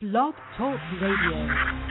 Blog Talk Radio.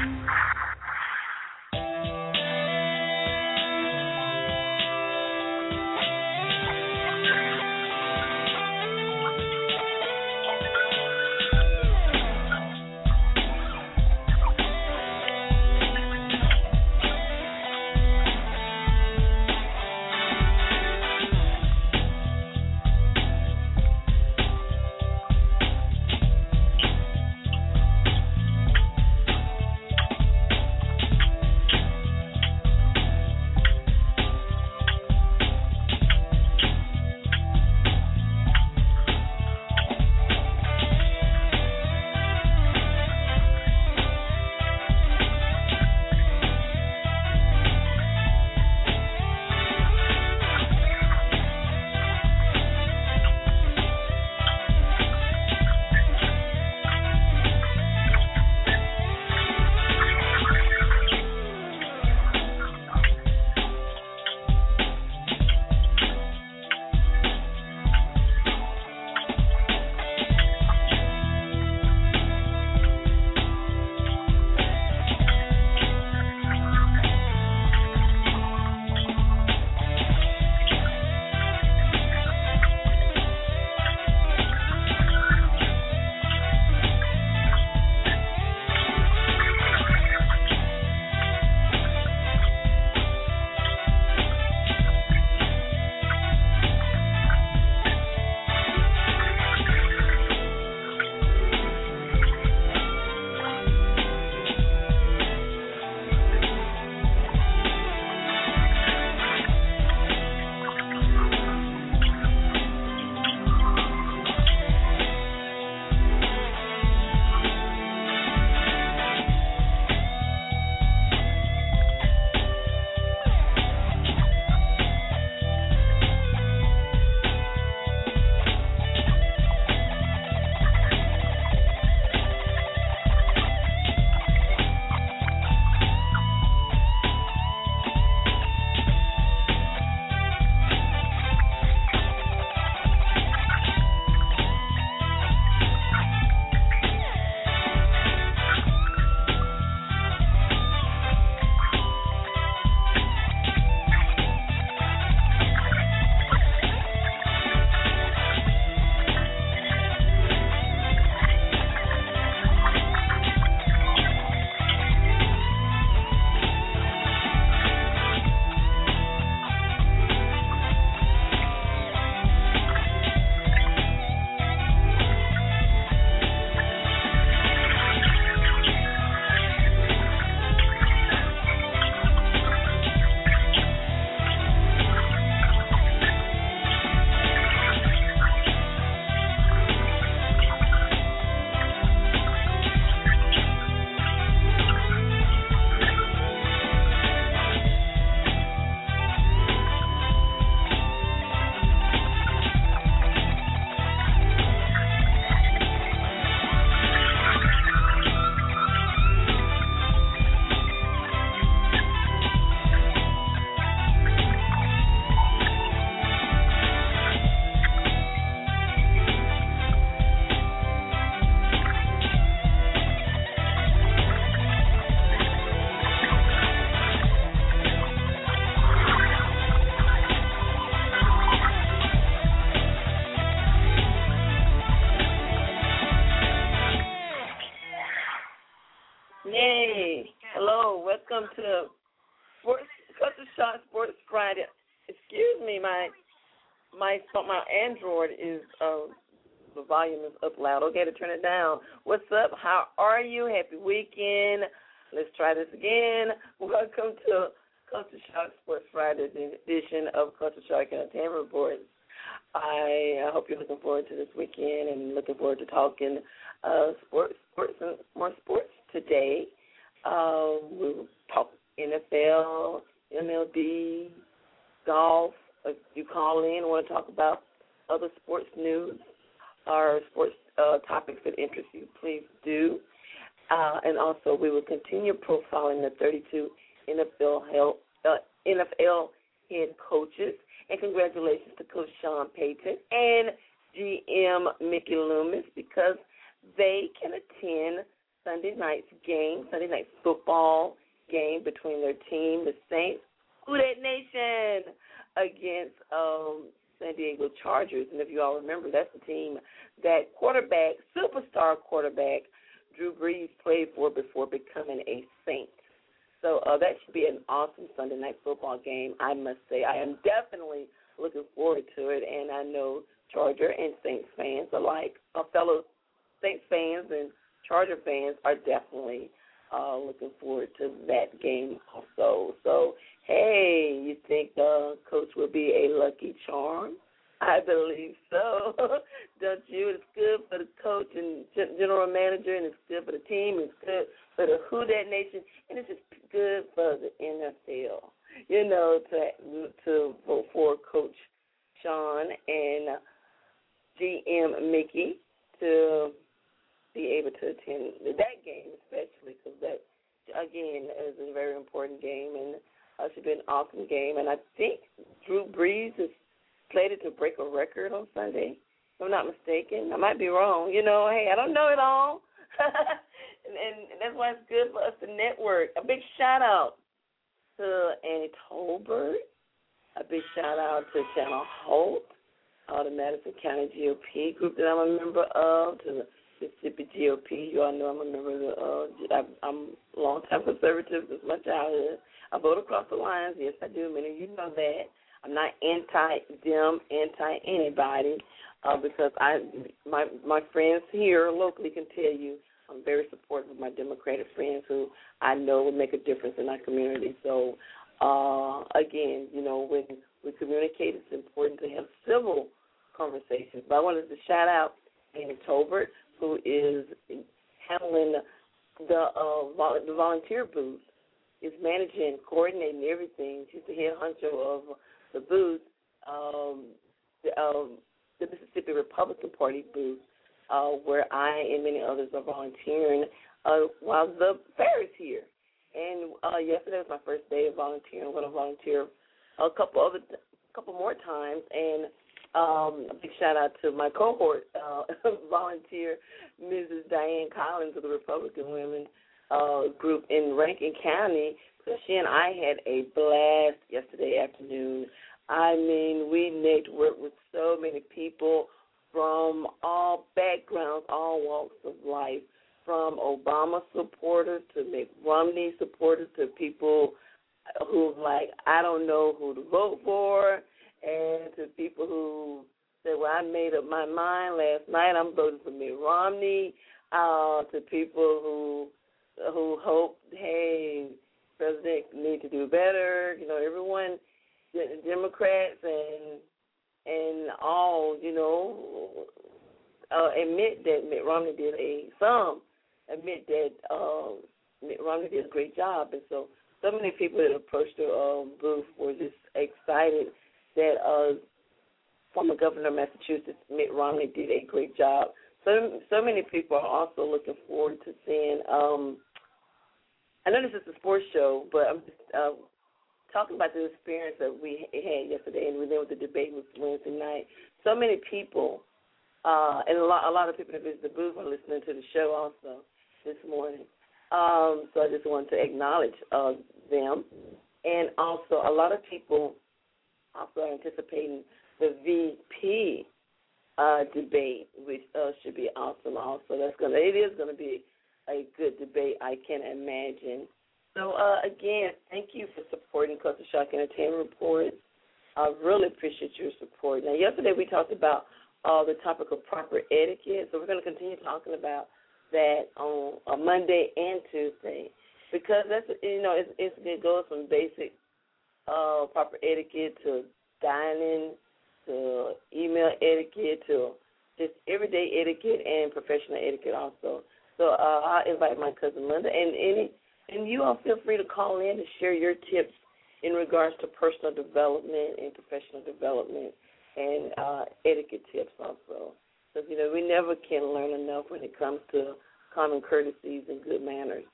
Welcome to Culture Shock Sports Friday. Excuse me, my Android is the volume is up loud. Okay, to turn it down. What's up? How are you? Happy weekend. Let's try this again. Welcome to Culture Shock Sports Friday edition of Culture Shock Entertainment Report. I hope you're looking forward to this weekend and looking forward to talking sports and more sports today. We'll talk NFL, MLB, golf. If you call in and want to talk about other sports news or sports topics that interest you, please do. And also, we will continue profiling the 32 NFL head coaches. And congratulations to Coach Sean Payton and GM Mickey Loomis because they can attend the Sunday night's game, Sunday night football game between their team, the Saints, Who Dat Nation, against San Diego Chargers. And if you all remember, that's the team that superstar quarterback, Drew Brees played for before becoming a Saint. So that should be an awesome Sunday night football game, I must say. I am definitely looking forward to it, and I know Charger and Saints fans alike, fellow Saints fans and Charger fans are definitely looking forward to that game also. So, hey, you think Coach will be a lucky charm? I believe so. Don't you? It's good for the coach and general manager, and it's good for the team, and it's good for the Who Dat Nation, and it's just good for the NFL. You know, for Coach Sean and GM Mickey to be able to attend that game, especially because that, again, is a very important game, and should be an awesome game. And I think Drew Brees is slated to break a record on Sunday, if I'm not mistaken. I might be wrong. You know, hey, I don't know it all. and that's why it's good for us to network. A big shout-out to Annie Tolbert. A big shout-out to Shannon Holt, the Madison County GOP group that I'm a member of, to the Mississippi GOP. You all know I'm a member of I'm a long-time conservative. This is my childhood. I vote across the lines. Yes, I do. Many of you know that. I'm not anti-them, anti-anybody, because my friends here locally can tell you I'm very supportive of my Democratic friends who I know will make a difference in our community. So, again, you know, when we communicate, it's important to have civil conversations. But I wanted to shout out Amy Tolbert, who is handling the volunteer booth, is managing, coordinating everything. She's the head honcho of the booth, the Mississippi Republican Party booth, where I and many others are volunteering while the fair is here. And yesterday was my first day of volunteering. I'm going to volunteer a couple more times. And a big shout out to my cohort volunteer, Mrs. Diane Collins of the Republican Women group in Rankin County. So she and I had a blast yesterday afternoon. I mean, we networked with so many people from all backgrounds, all walks of life, from Obama supporters to Mitt Romney supporters to people who, like, I don't know who to vote for, and to people who said, well, I made up my mind last night, I'm voting for Mitt Romney, to people who hope, hey, President need to do better. You know, everyone, Democrats and all, you know, admit that Mitt Romney admit that Mitt Romney did a great job. And so many people that approached the booth were just excited that former governor of Massachusetts, Mitt Romney, did a great job. So many people are also looking forward to seeing, I know this is a sports show, but I'm just talking about the experience that we had yesterday, and then with the debate was Wednesday night. So many people, and a lot of people that visit the booth are listening to the show also this morning. So I just wanted to acknowledge them. And also a lot of people also are anticipating the VP debate, which should be awesome also. It is going to be a good debate, I can imagine. So, again, thank you for supporting Culture Shock Entertainment Reports. I really appreciate your support. Now, yesterday we talked about the topic of proper etiquette, so we're going to continue talking about that on Monday and Tuesday, because that's, you know, it goes from basic proper etiquette to dining to email etiquette to just everyday etiquette and professional etiquette also. So I'll invite my cousin Linda, and you all feel free to call in to share your tips in regards to personal development and professional development and etiquette tips also. Because, you know, we never can learn enough when it comes to common courtesies and good manners.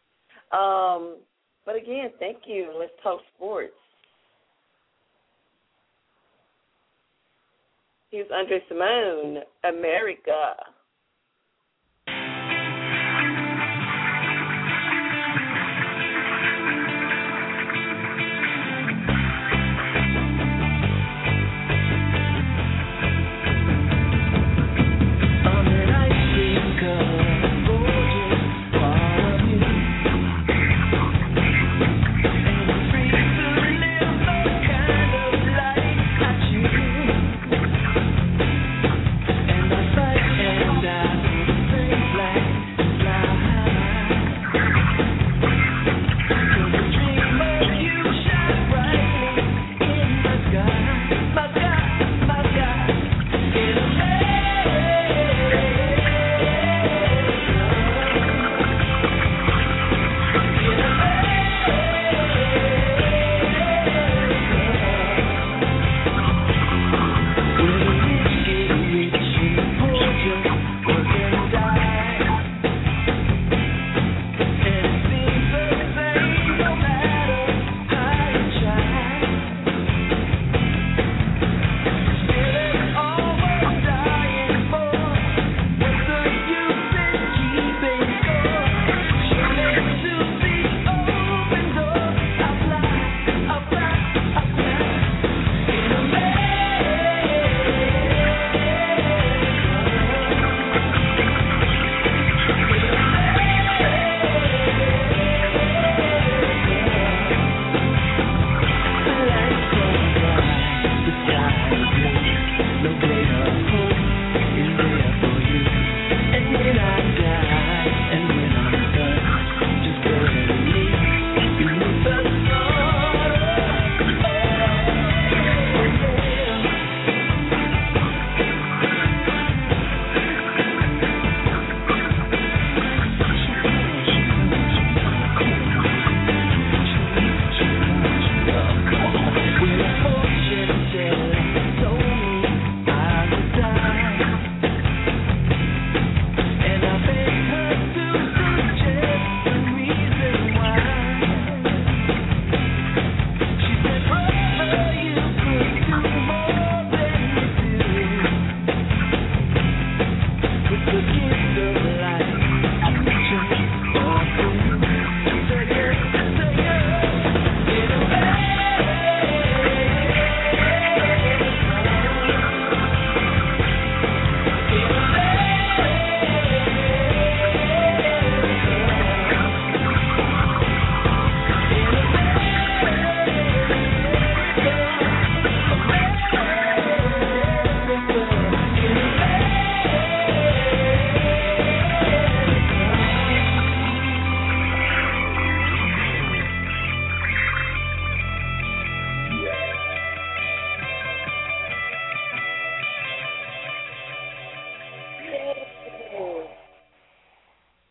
But, again, thank you. Let's talk sports. Here's Andre Simone, America.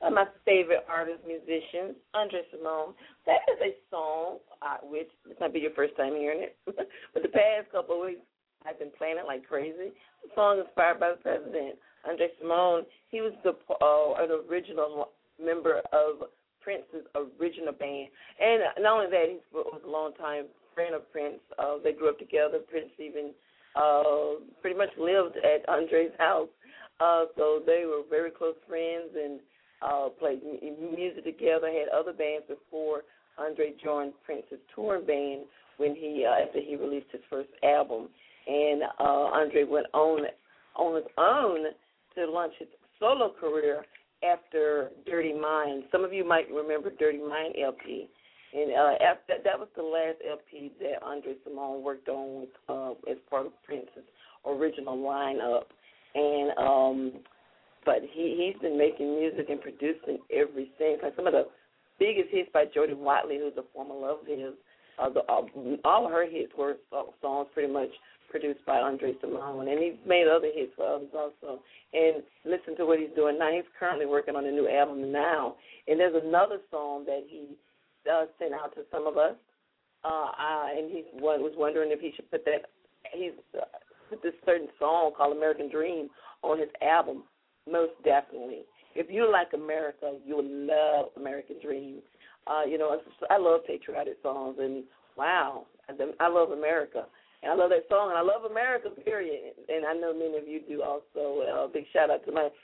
one of my favorite artists, musicians, Andre Simone. That is a song, which this might be your first time hearing it, but the past couple of weeks I've been playing it like crazy. The song inspired by the president, Andre Simone. He was an original member of Prince's original band. And not only that, he was a long-time friend of Prince. They grew up together. Prince even pretty much lived at Andre's house. So they were very close friends and played music together, had other bands before Andre joined Prince's touring band when after he released his first album. And Andre went on his own to launch his solo career after Dirty Mind. Some of you might remember Dirty Mind LP. And after that was the last LP that Andre Simone worked on with, as part of Prince's original lineup. And but he's been making music and producing ever since. Like some of the biggest hits by Jody Watley, who's a former love of his, all of her hits were songs pretty much produced by Andre Simone, and he's made other hits for others also. And listen to what he's doing now. He's currently working on a new album now, and there's another song that he sent out to some of us, and he was wondering if he should put that. He's put this certain song called American Dream on his album. Most definitely. If you like America, you will love American Dream. I love patriotic songs, and wow, I love America. And I love that song, and I love America, period. And I know many of you do also. Big shout-out to my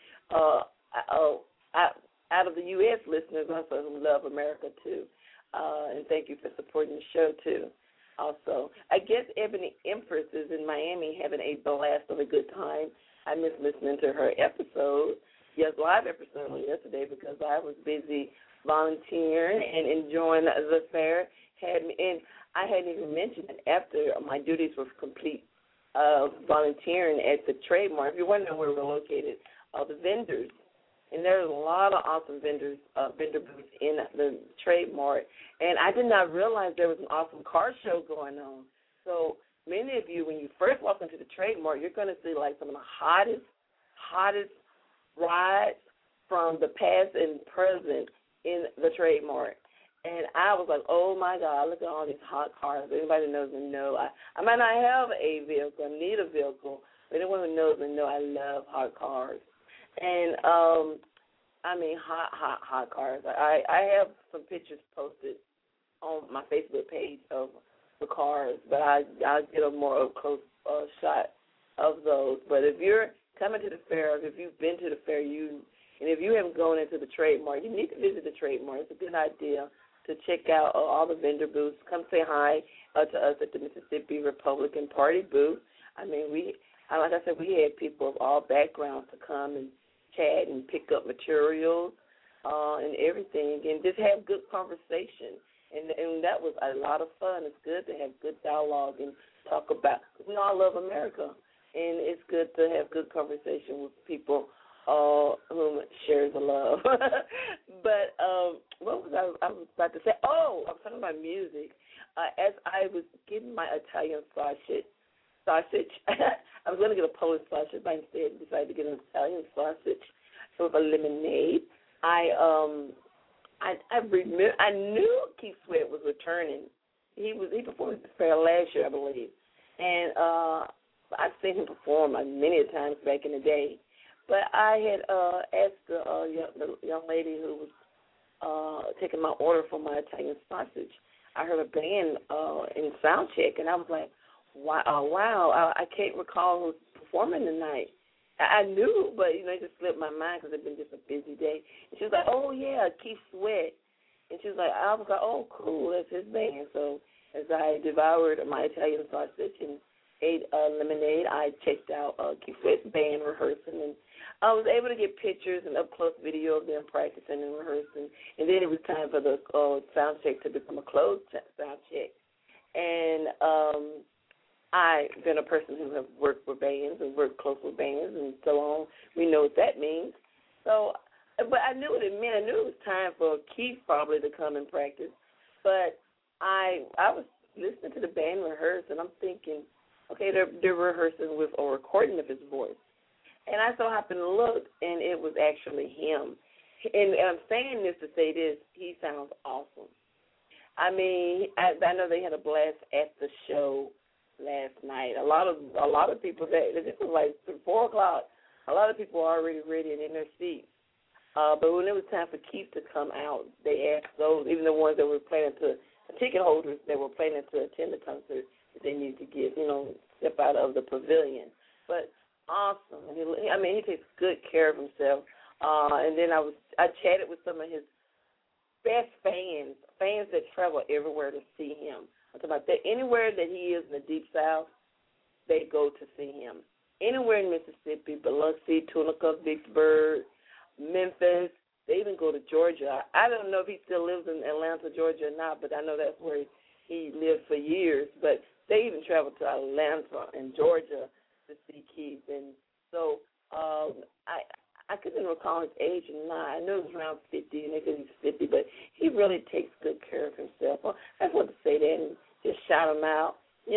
out of the U.S. listeners also who love America, too. And thank you for supporting the show, too. Also, I guess Ebony Empress is in Miami having a blast of a good time. I missed listening to her live episode yesterday because I was busy volunteering and enjoying the fair. And I hadn't even mentioned that after my duties were complete volunteering at the Trademark. If you're wondering where we're located, the vendors, and there's a lot of awesome vendor booths in the Trademark. And I did not realize there was an awesome car show going on. So many of you, when you first walk into the Trademark, you're going to see like some of the hottest rides from the past and present in the Trademark. And I was like, oh, my God, look at all these hot cars. Anybody knows me know. I might not have a vehicle, need a vehicle, but anyone who knows me know I love hot cars. And, hot cars. I have some pictures posted on my Facebook page of the cars, but I'll get a more up-close shot of those. But if you're coming to the fair, if you've been to the fair, and if you haven't gone into the Trademark, you need to visit the Trademark. It's a good idea to check out all the vendor booths. Come say hi to us at the Mississippi Republican Party booth. I mean, like I said, we had people of all backgrounds to come and chat and pick up materials and everything, and just have good conversation. And that was a lot of fun. It's good to have good dialogue and talk about. We all love America, and it's good to have good conversation with people whom shares the love. But what was I was about to say? Oh, I was talking about music. As I was getting my Italian sausage, I was going to get a Polish sausage, but instead decided to get an Italian sausage with a lemonade. I knew Keith Sweat was returning. He performed at the fair last year, I believe, and I've seen him perform many times back in the day. But I had asked the young lady who was taking my order for my Italian sausage. I heard a band in sound check, and I was like, wow, I can't recall who's performing tonight. I knew, but, it just slipped my mind because it's been just a busy day. And she was like, oh, yeah, Keith Sweat. And she was like, I was like, oh, cool, that's his band. So as I devoured my Italian sausage and ate lemonade, I checked out Keith Sweat's band rehearsing, and I was able to get pictures and up-close video of them practicing and rehearsing. And then it was time for the sound check to become a closed sound check. And I've been a person who have worked with bands and worked close with bands and so on. We know what that means. So, but I knew what it meant. I knew it was time for Keith probably to come and practice. But I was listening to the band rehearse, and I'm thinking, okay, they're rehearsing with a recording of his voice. And I so happened to look, and it was actually him. and I'm saying this to say this, he sounds awesome. I mean, I know they had a blast at the show last night. A lot of people, this was like 4 o'clock, a lot of people are already ready and in their seats. But when it was time for Keith to come out, they asked those, even the ones that were planning to, ticket holders that were planning to attend the concert, that they needed to get, step out of the pavilion. But awesome. He takes good care of himself. And then I chatted with some of his best fans that travel everywhere to see him. I'm talking about that anywhere that he is in the Deep South, they go to see him. Anywhere in Mississippi, Biloxi, Tunica, Vicksburg, Memphis, they even go to Georgia. I don't know if he still lives in Atlanta, Georgia or not, but I know that's where he lived for years. But they even travel to Atlanta and Georgia to see Keith. And so I couldn't recall his age or not. I know he was around 50, and they said he's 50, but he really takes good care of himself. Well, I just want to say that and just shout him out,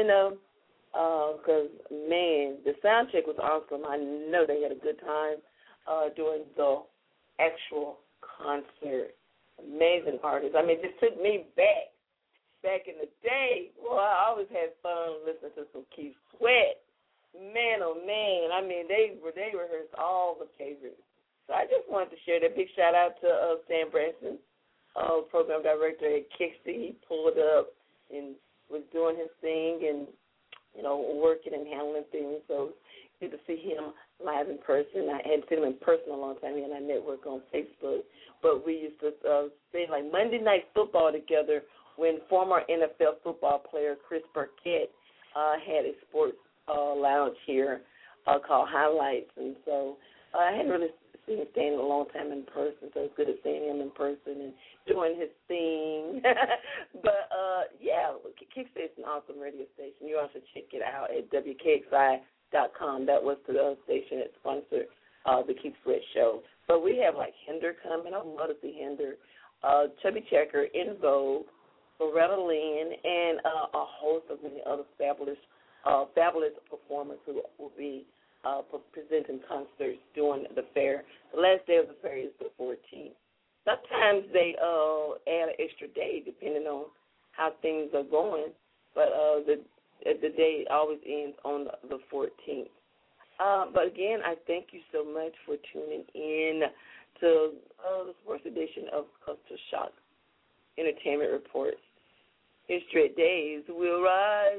because, man, the sound check was awesome. I know they had a good time during the actual concert. Amazing artist. It just took me back in the day. Well, I always had fun listening to some Keith Sweat. Man, oh, man. They rehearsed all the favorites. So I just wanted to share that. Big shout-out to Sam Branson, program director at Kixie. He pulled up and was doing his thing and, working and handling things. So good to see him live in person. I hadn't seen him in person a long time. He and I network on Facebook. But we used to spend like Monday Night Football together when former NFL football player Chris Burkett had a sports lounge here called Highlights. And so I hadn't really seen him stand in a long time in person, so it's good at seeing him in person and doing his thing. But, Kickstart is an awesome radio station. You also check it out at WKXI.com. That was the station that sponsored the Keith Sweat Show. But we have, like, Hinder coming. I would love to see Hinder. Chubby Checker, In Vogue, Loretta Lynn, and a host of many other fabulous performers who will be presenting concerts during the fair. The last day of the fair is the 14th. Sometimes they add an extra day depending on how things are going, but the day always ends on the 14th. But again, I thank you so much for tuning in to the sports edition of Culture Shock Entertainment Reports. History days will rise.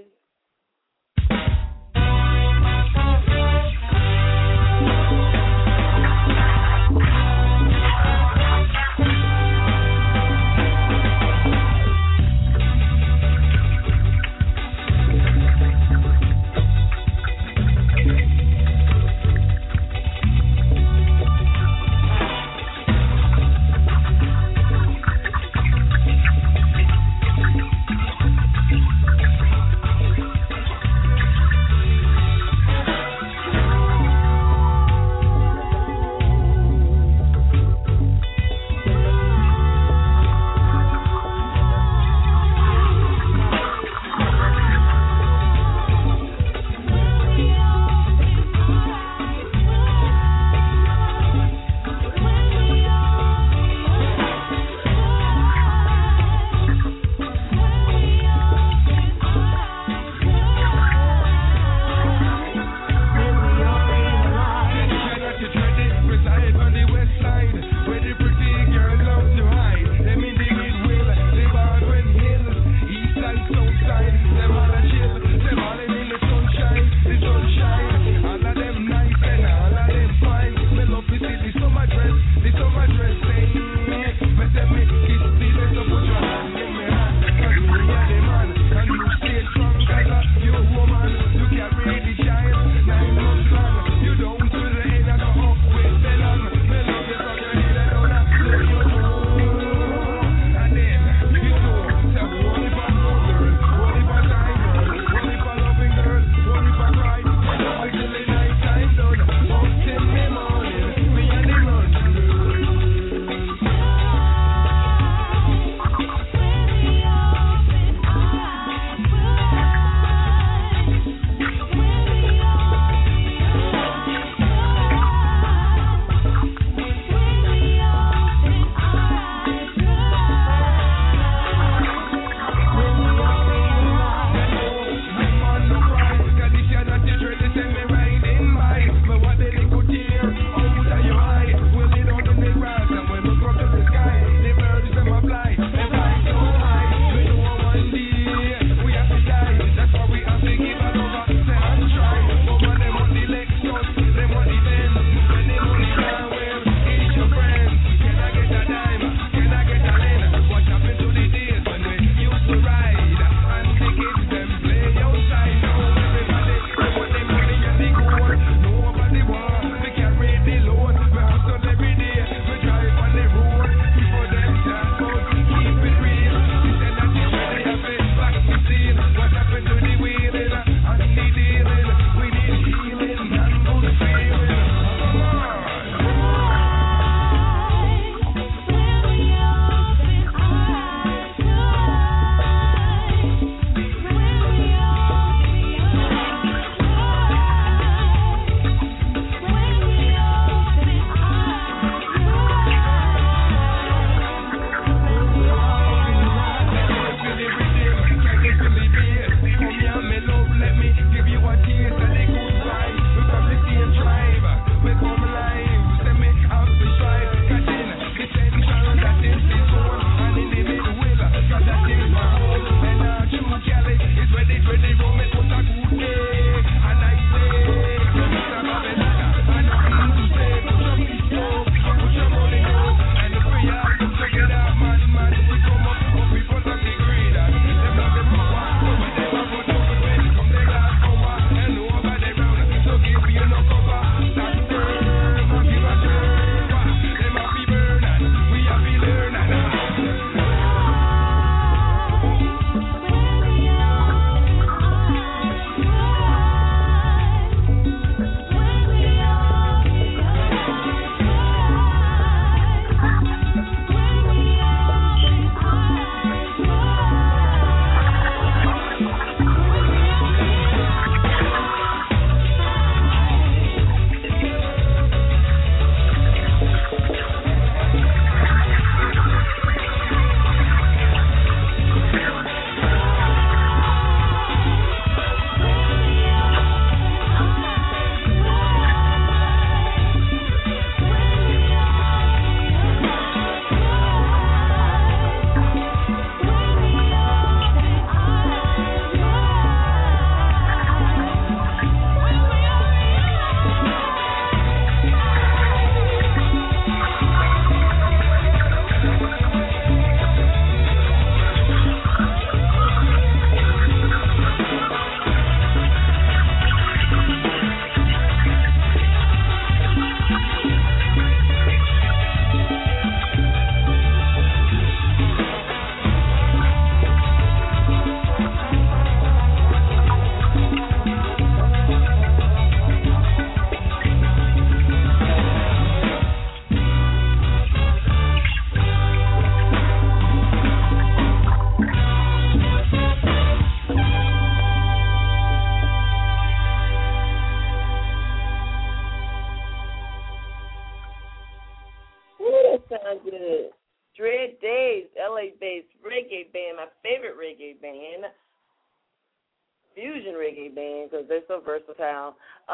LA-based reggae band, my favorite reggae band, fusion reggae band, because they're so versatile.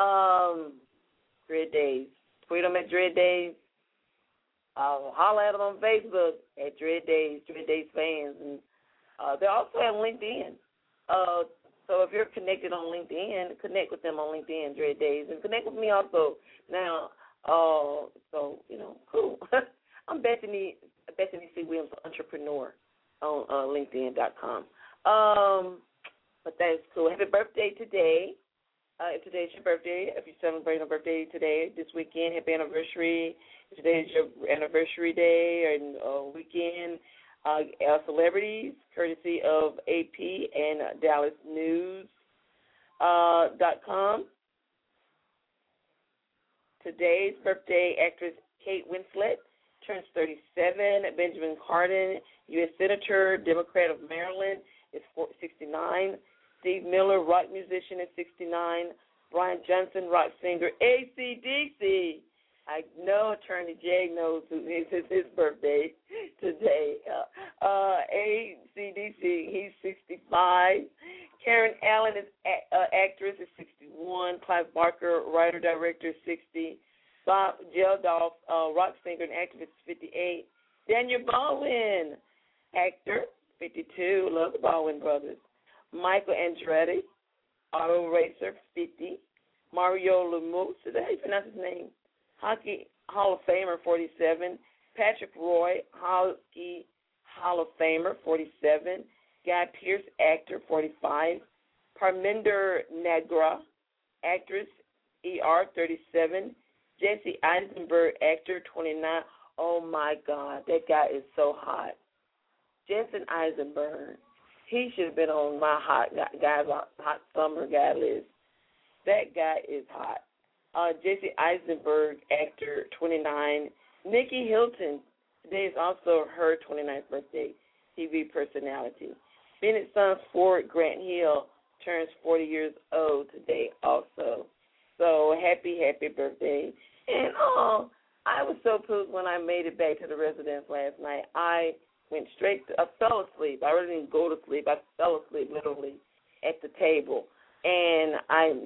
Dread Days. Tweet them at Dread Days. Holler at them on Facebook at Dread Days fans. And they also have LinkedIn. So if you're connected on LinkedIn, connect with them on LinkedIn, Dread Days, and connect with me also. Now, so, cool. I'm Bethany C. Williams, entrepreneur on LinkedIn.com. But that's cool. Happy birthday today. If today's your birthday, if you're celebrating a birthday today, this weekend, happy anniversary. If today is your anniversary day and weekend, celebrities, courtesy of AP and DallasNews.com. Today's birthday, actress Kate Winslet turns 37. Benjamin Cardin, U.S. Senator, Democrat of Maryland, is 69. Steve Miller, rock musician, is 69. Brian Johnson, rock singer, AC/DC. I know Attorney Jay knows who is his birthday today. AC/DC, he's 65. Karen Allen is actress, is 61. Clive Barker, writer, director, is 60. Bob Geldof, rock singer and activist, is 58. Daniel Baldwin, actor, 52. Love the Baldwin brothers. Michael Andretti, auto racer, 50. Mario Lemieux, is that how you pronounce his name? Hockey Hall of Famer, 47. Patrick Roy, Hockey Hall of Famer, 47. Guy Pearce, actor, 45. Parminder Nagra, actress, ER, 37. Jesse Eisenberg, actor, 29. Oh, my God, that guy is so hot. Jesse Eisenberg, he should have been on my hot summer guy list. That guy is hot. Jesse Eisenberg, actor, 29. Nikki Hilton, today is also her 29th birthday, TV personality. Bennett's son Ford Grant Hill turns 40 years old today also. So happy birthday. And I was so pleased when I made it back to the residence last night. I went I fell asleep. I really didn't go to sleep. I fell asleep literally at the table. And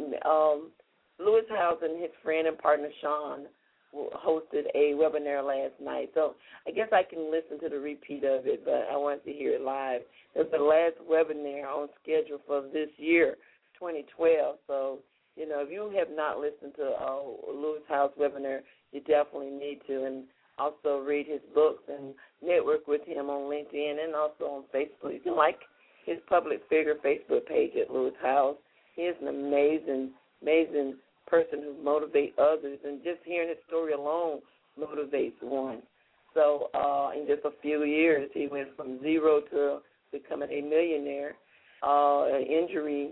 Lewis House and his friend and partner Sean hosted a webinar last night. So I guess I can listen to the repeat of it, but I wanted to hear it live. It was the last webinar on schedule for this year, 2012. So, if you have not listened to Lewis House webinar, you definitely need to. And also read his books and network with him on LinkedIn and also on Facebook. You can like his public figure Facebook page at Lewis House. He is an amazing person who motivates others, and just hearing his story alone motivates one. So in just a few years, he went from zero to becoming a millionaire. An injury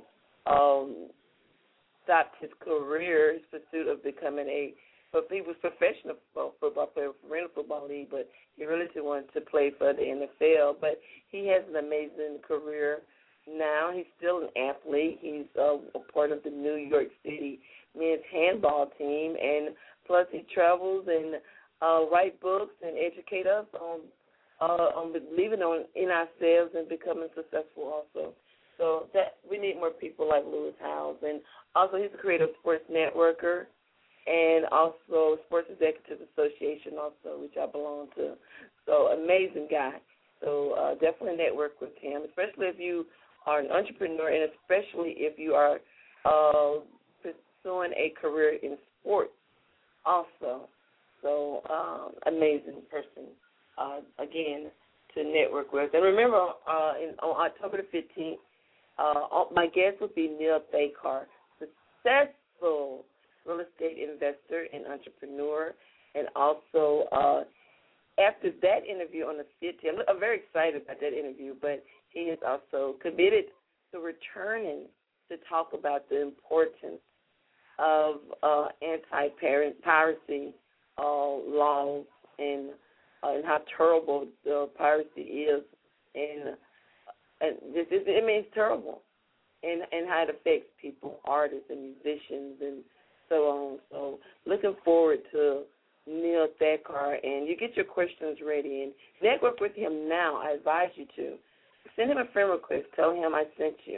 stopped his career, his pursuit of becoming but he was professional football player for Arena Football League, but he really wanted to play for the NFL. But he has an amazing career now. He's still an athlete. He's a part of the New York City men's handball team, and plus he travels and write books and educate us on believing in ourselves and becoming successful also. So that we need more people like Lewis Howes. And also he's a creative sports networker and also Sports Executives Association also, which I belong to. So amazing guy. So definitely network with him, especially if you are an entrepreneur and especially if you are pursuing a career in sports also. So amazing person, again, to network with. And remember, on October the 15th, my guest would be Neil Thakar, successful real estate investor and entrepreneur. And also, after that interview on the 15th, I'm very excited about that interview, but he is also committed to returning to talk about the importance of anti-piracy laws and how terrible the piracy is, and it's terrible, and how it affects people, artists and musicians and so on. So looking forward to Neil Thakkar, and you get your questions ready and network with him now. I advise you to. Send him a friend request. Tell him I sent you.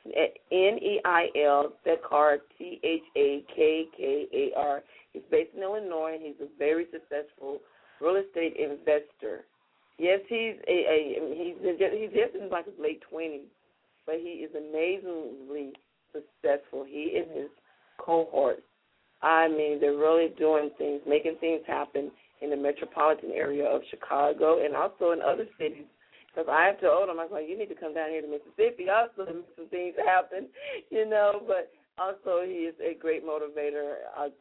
Neil Thakkar, Thakkar. He's based in Illinois, and he's a very successful real estate investor. Yes, he's just in like his late 20s, but he is amazingly successful. He and his cohorts, I mean, they're really doing things, making things happen in the metropolitan area of Chicago and also in other cities. Because I have told him, I was like, you need to come down here to Mississippi also to make some things happen, you know. But also he is a great motivator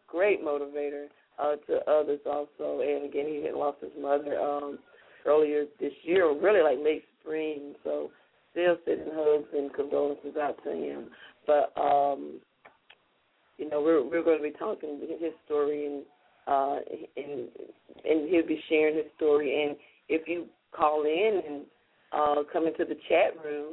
to others also. And, again, he had lost his mother earlier this year, really like late spring. So still sending hugs and condolences out to him. But, you know, we're going to be talking his story, and he'll be sharing his story. And if you call in and come into the chat room,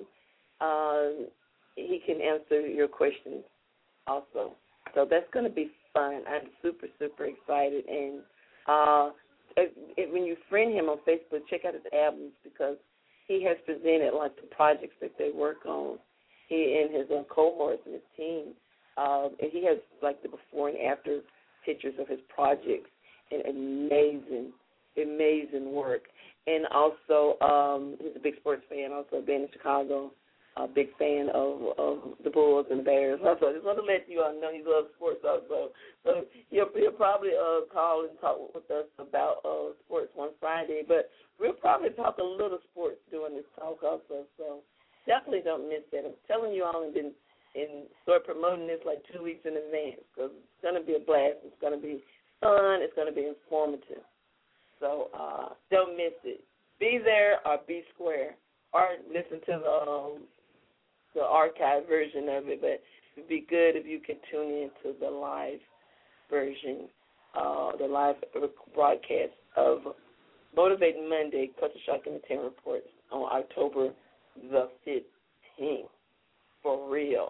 he can answer your questions also. So that's going to be fun. I'm super, super excited. And when you friend him on Facebook, check out his albums because he has presented, like, the projects that they work on. He and his cohorts and his team. And he has, like, the before and after pictures of his projects and amazing work. And also, he's a big sports fan, also being in Chicago, a big fan of the Bulls and the Bears. Also, I just want to let you all know he loves sports also. So he'll probably call and talk with us about sports one Friday. But we'll probably talk a little sports during this talk also. So definitely don't miss that. I'm telling you all, and start promoting this like 2 weeks in advance because it's going to be a blast. It's going to be fun. It's going to be informative. So don't miss it. Be there or be square, or listen to the archive version of it. But it would be good if you could tune in to the live version, the live broadcast of Motivating Monday, Culture Shock Entertainment Reports on October the 15th. For real.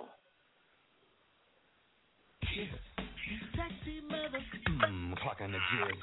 Clock on the jig.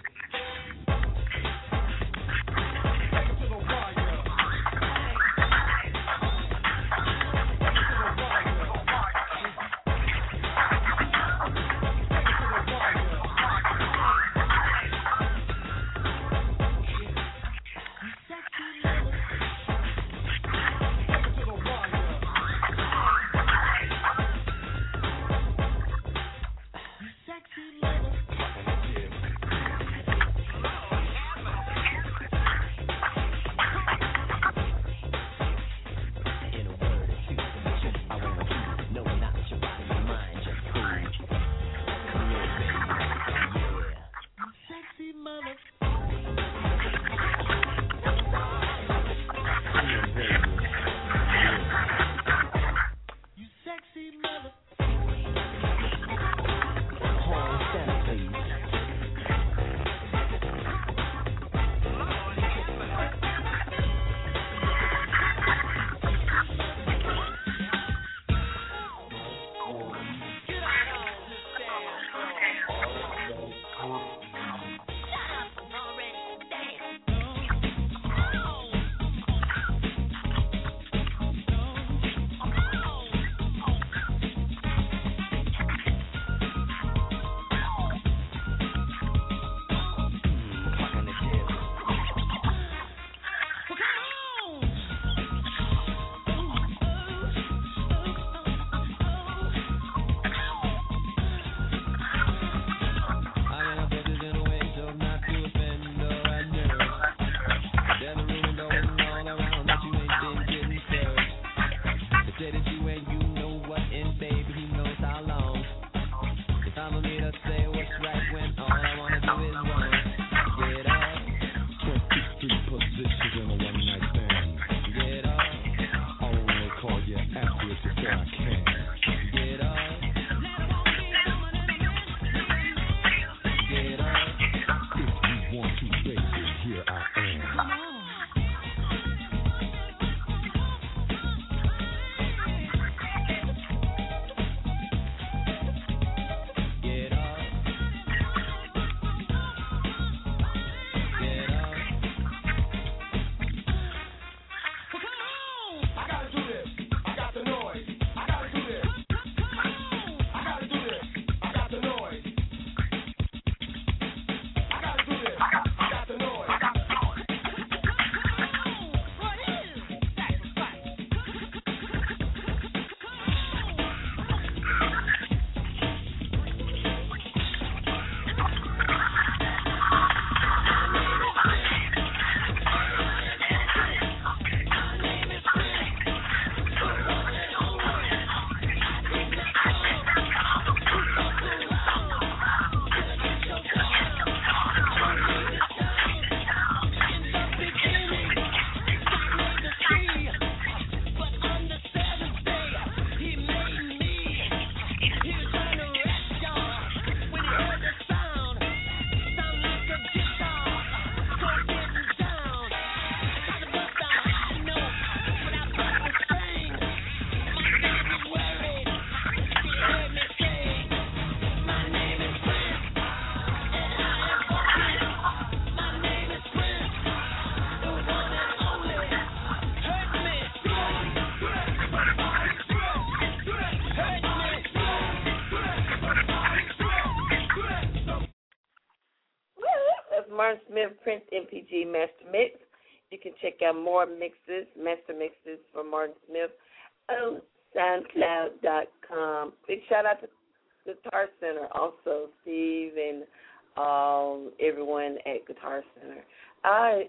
Smith Prince MPG Master Mix. You can check out more mixes, master mixes from Martin Smith on SoundCloud.com. Big shout out to Guitar Center, also Steve and everyone at Guitar Center. I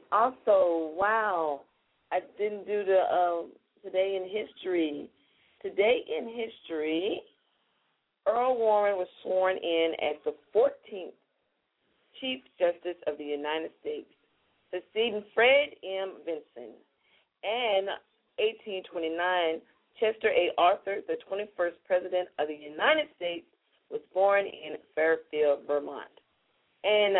didn't do the Today in History. Today in History, Earl Warren was sworn in as the 14th Chief Justice of the United States, succeeding Fred M. Vinson. And 1829, Chester A. Arthur, the 21st President of the United States, was born in Fairfield, Vermont. In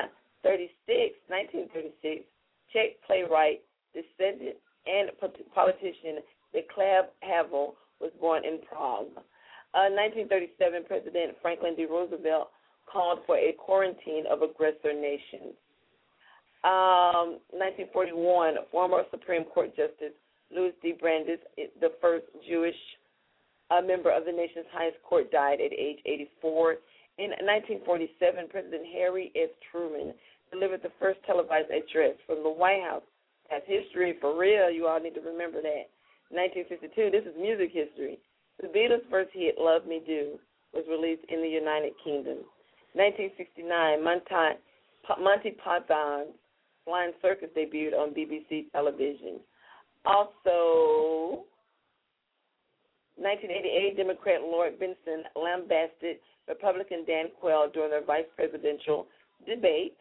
1936, Czech playwright, descendant, and politician Václav Havel was born in Prague. 1937, President Franklin D. Roosevelt called for a quarantine of aggressor nations. 1941, former Supreme Court Justice Louis D. Brandeis, the first Jewish member of the nation's highest court, died at age 84. In 1947, President Harry S. Truman delivered the first televised address from the White House. That's history for real. You all need to remember that. 1952, this is music history. The Beatles' first hit, Love Me Do, was released in the United Kingdom. 1969, Monty Python's Flying Circus debuted on BBC television. Also, 1988, Democrat Lloyd Bentsen lambasted Republican Dan Quayle during their vice presidential debate.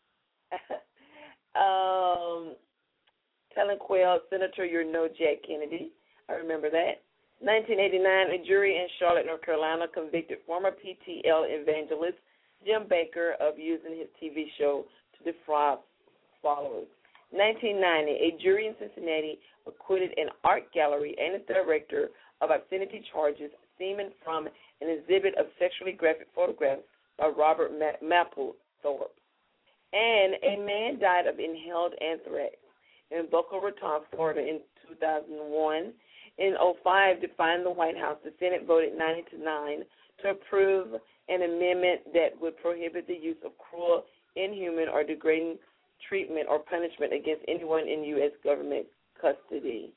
Telling Quayle, Senator, you're no Jack Kennedy. I remember that. 1989, a jury in Charlotte, North Carolina, convicted former PTL evangelist Jim Baker of using his TV show to defraud followers. 1990, a jury in Cincinnati acquitted an art gallery and its director of obscenity charges stemming from an exhibit of sexually graphic photographs by Robert Mapplethorpe. And a man died of inhaled anthrax in Boca Raton, Florida in 2001. In 2005, defying the White House, the Senate voted 90-9 to approve an amendment that would prohibit the use of cruel, inhuman, or degrading treatment or punishment against anyone in U.S. government custody.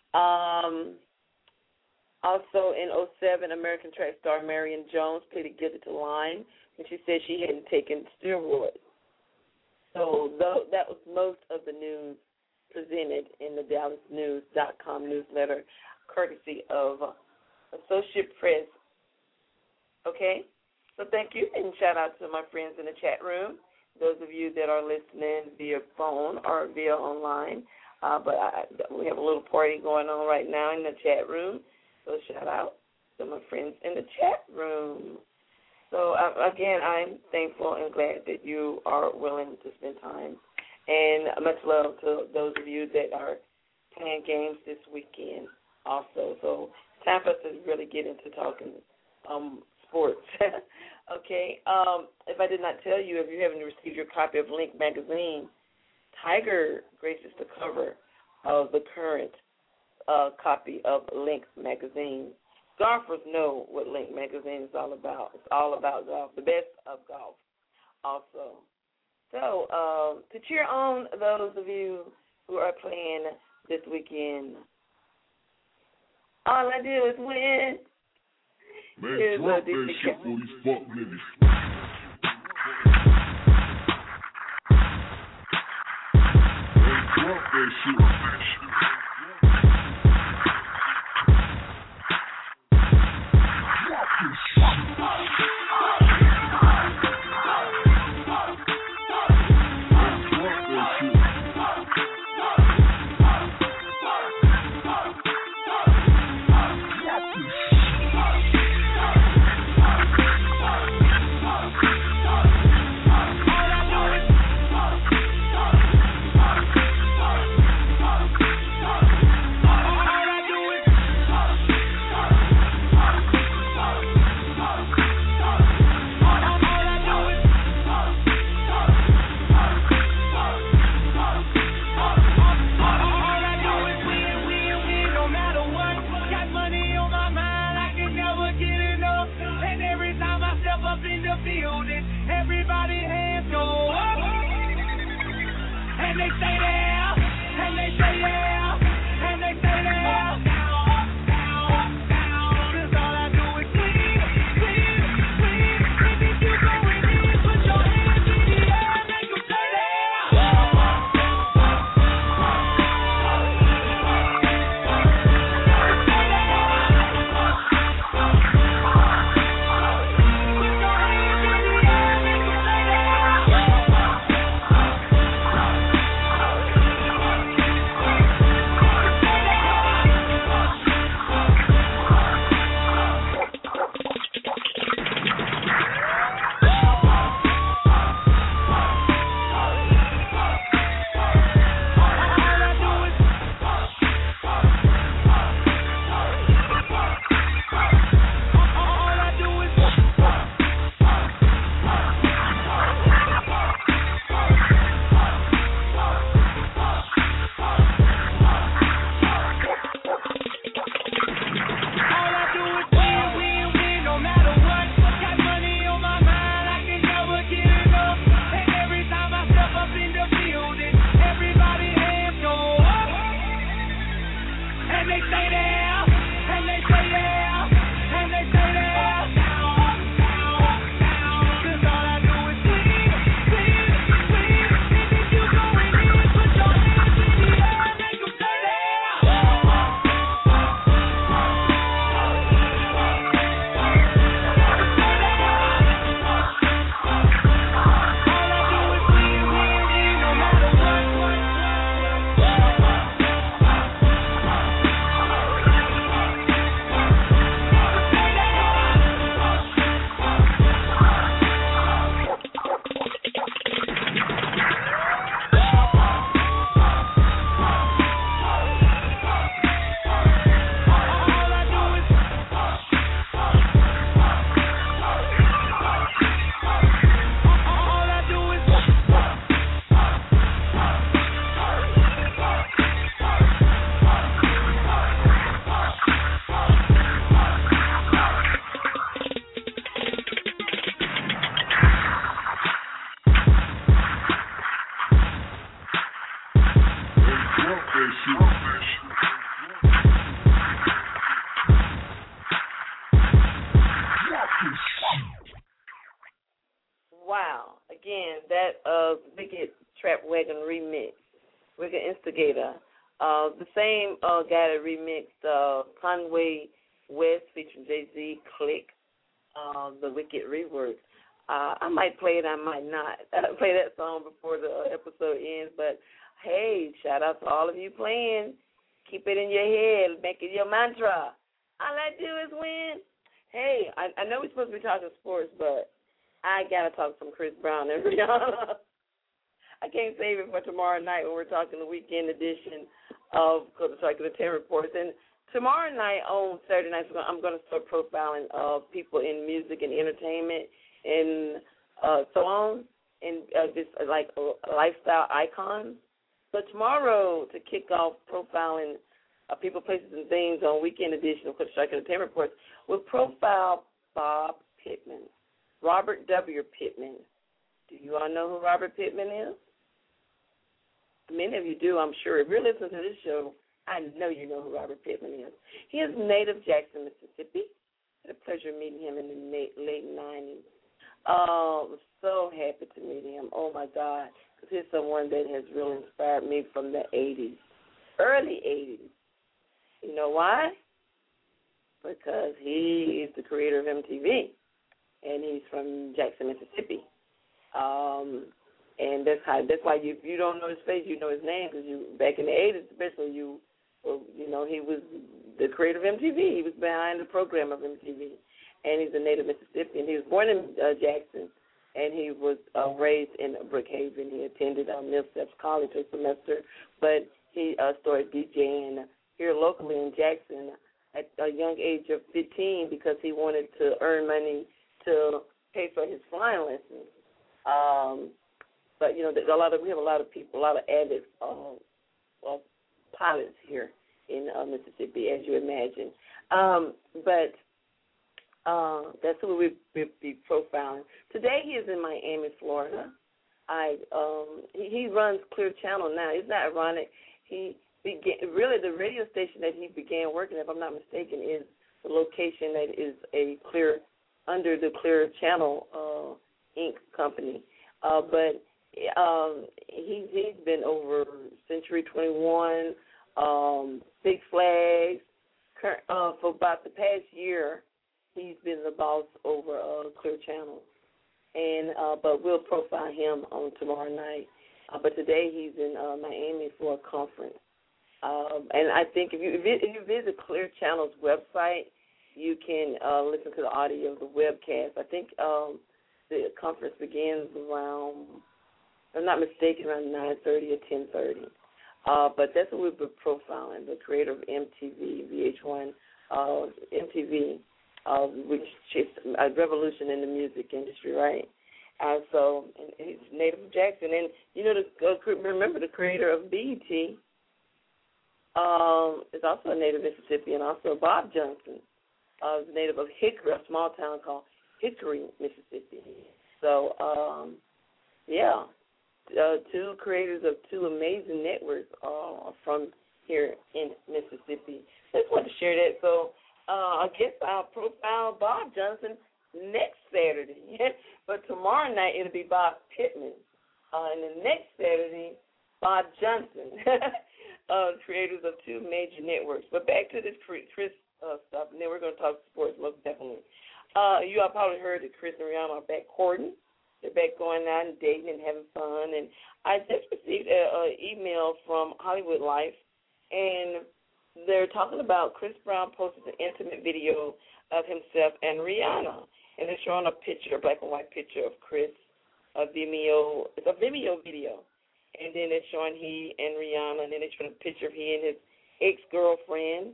Also, in 2007, American track star Marion Jones pleaded guilty to lying when she said she hadn't taken steroids. So that was most of the news presented in the DallasNews.com newsletter, courtesy of Associate Press. Okay? So thank you, and shout out to my friends in the chat room, those of you that are listening via phone or via online. We have a little party going on right now in the chat room, so shout out to my friends in the chat room. So, again, I'm thankful and glad that you are willing to spend time. And much love to those of you that are playing games this weekend also. So time for us to really get into talking sports. Okay. If I did not tell you, if you haven't received your copy of Link magazine, Tiger graces the cover of the current copy of Link magazine. Golfers know what Link magazine is all about. It's all about golf, the best of golf also. So, to cheer on those of you who are playing this weekend, all I do is win. Man, drop that shit for these fuck niggas. Man, drop that shit. Wow. Again, that Wicked Trap Wagon remix, Wicked Instigator. The same guy that remixed Conway West featuring Jay-Z, Click, the Wicked rework. I might play it, I might not play that song before the episode ends, but hey, shout out to all of you playing. Keep it in your head. Make it your mantra. All I do is win. Hey, I know we're supposed to be talking sports, but I got to talk some Chris Brown and Rihanna. I can't save it for tomorrow night when we're talking the weekend edition of the 10 Reports. And tomorrow night on Saturday night, I'm going to start profiling people in music and entertainment and so on, and just like lifestyle icons. So tomorrow, to kick off profiling people, places, and things on weekend edition of Coach Strike and the 10 Reports, we'll profile Bob Pittman, Robert W. Pittman. Do you all know who Robert Pittman is? Many of you do, I'm sure. If you're listening to this show, I know you know who Robert Pittman is. He is native Jackson, Mississippi. I had a pleasure meeting him in the late 90s. I was so happy to meet him. Oh, my God. Because he's someone that has really inspired me from the 80s, early 80s. You know why? Because he is the creator of MTV, and he's from Jackson, Mississippi. And that's why if you don't know his face, you know his name, because back in the 80s especially, he was the creator of MTV. He was behind the program of MTV, and he's a native Mississippian. He was born in Jackson, and he was raised in Brookhaven. He attended Millsaps College a semester, but he started DJing here locally in Jackson at a young age of 15 because he wanted to earn money to pay for his flying lessons. But we have a lot of people, a lot of avid pilots here in Mississippi, as you imagine. But that's who we'll be profiling. Today he is in Miami, Florida. He runs Clear Channel now. Isn't that ironic? Really the radio station that he began working at, if I'm not mistaken, is the location that is under the Clear Channel Inc. company. But he's been over Century 21, Six Flags. For about the past year, he's been the boss over Clear Channel. And but we'll profile him on tomorrow night. But today he's in Miami for a conference. And I think if you visit Clear Channel's website, you can listen to the audio of the webcast. I think the conference begins around, if I'm not mistaken, around 9:30 or 10:30. But that's what we've been profiling, the creator of MTV, VH1, MTV, which is a revolution in the music industry, right? So he's native of Jackson. And, remember the creator of BET is also a native Mississippian, also Bob Johnson, is native of Hickory, a small town called Hickory, Mississippi. So, two creators of two amazing networks are from here in Mississippi. Just wanted to share that. So I guess I'll profile Bob Johnson next Saturday. But tomorrow night it'll be Bob Pittman. And the next Saturday, Bob Johnson, creators of two major networks. But back to this Chris stuff, and then we're going to talk sports most definitely. You all probably heard that Chris and Rihanna are back courting. They're back going out and dating and having fun. And I just received an email from Hollywood Life, and they're talking about Chris Brown posted an intimate video of himself and Rihanna. And they're showing a picture, a black and white picture of Chris, Vimeo. It's a Vimeo video. And then they're showing he and Rihanna, and then they're showing a picture of he and his ex-girlfriend.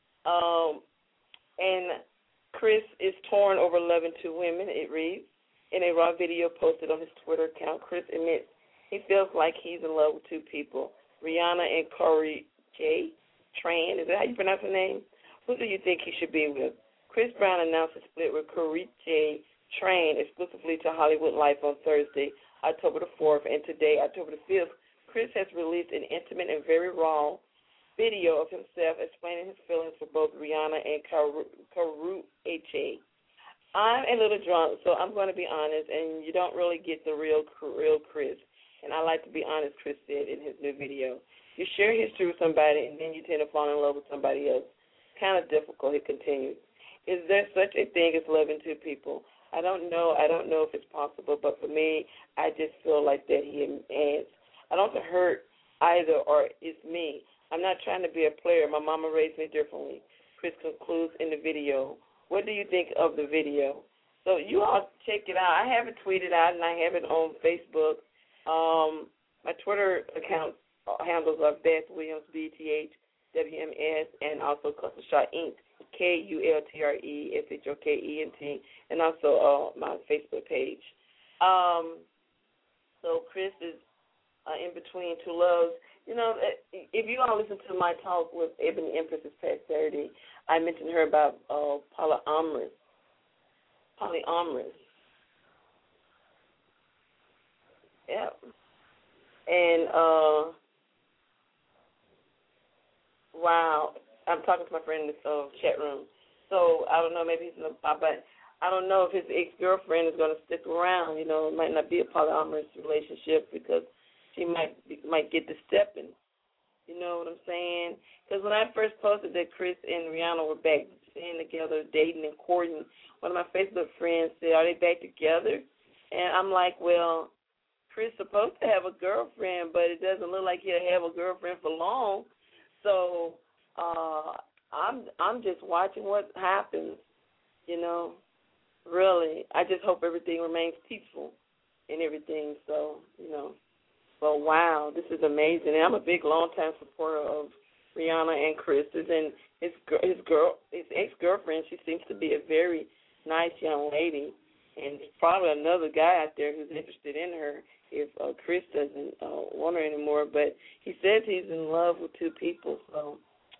And Chris is torn over loving two women, it reads. In a raw video posted on his Twitter account, Chris admits he feels like he's in love with two people, Rihanna and Corey J. Tran. Is that how you pronounce her name? Who do you think he should be with? Chris Brown announced a split with Corey J. Tran exclusively to Hollywood Life on Thursday, October the 4th, and today, October the 5th, Chris has released an intimate and very raw video of himself explaining his feelings for both Rihanna and Corey J. I'm a little drunk, so I'm going to be honest, and you don't really get the real Chris. And I like to be honest, Chris said in his new video. You share history with somebody, and then you tend to fall in love with somebody else. Kind of difficult, he continues. Is there such a thing as loving two people? I don't know. I don't know if it's possible, but for me, I just feel like that, he adds. I don't hurt either, or it's me. I'm not trying to be a player. My mama raised me differently. Chris concludes in the video. What do you think of the video? So you all check it out. I have it tweeted out, and I have it on Facebook. My Twitter account handles are Beth Williams, BTHWMS, and also Custom Shot Inc., KULTRESHOKENT, and also my Facebook page. So Chris is in between two loves. You know, if you all listen to my talk with Ebony Empress this past Saturday, I mentioned her about polyamorous. Yeah. And, wow, I'm talking to my friend in the chat room. So I don't know, maybe he's in the, but I don't know if his ex-girlfriend is going to stick around. You know, it might not be a polyamorous relationship because she might get the stepping. You know what I'm saying? Because when I first posted that Chris and Rihanna were back staying together, dating and courting, one of my Facebook friends said, are they back together? And I'm like, well, Chris is supposed to have a girlfriend, but it doesn't look like he'll have a girlfriend for long. So I'm just watching what happens, you know, really. I just hope everything remains peaceful and everything. So, you know. Well, wow, this is amazing. And I'm a big, long-time supporter of Rihanna and Chris. And his ex-girlfriend, she seems to be a very nice young lady. And there's probably another guy out there who's interested in her if Chris doesn't want her anymore. But he says he's in love with two people. So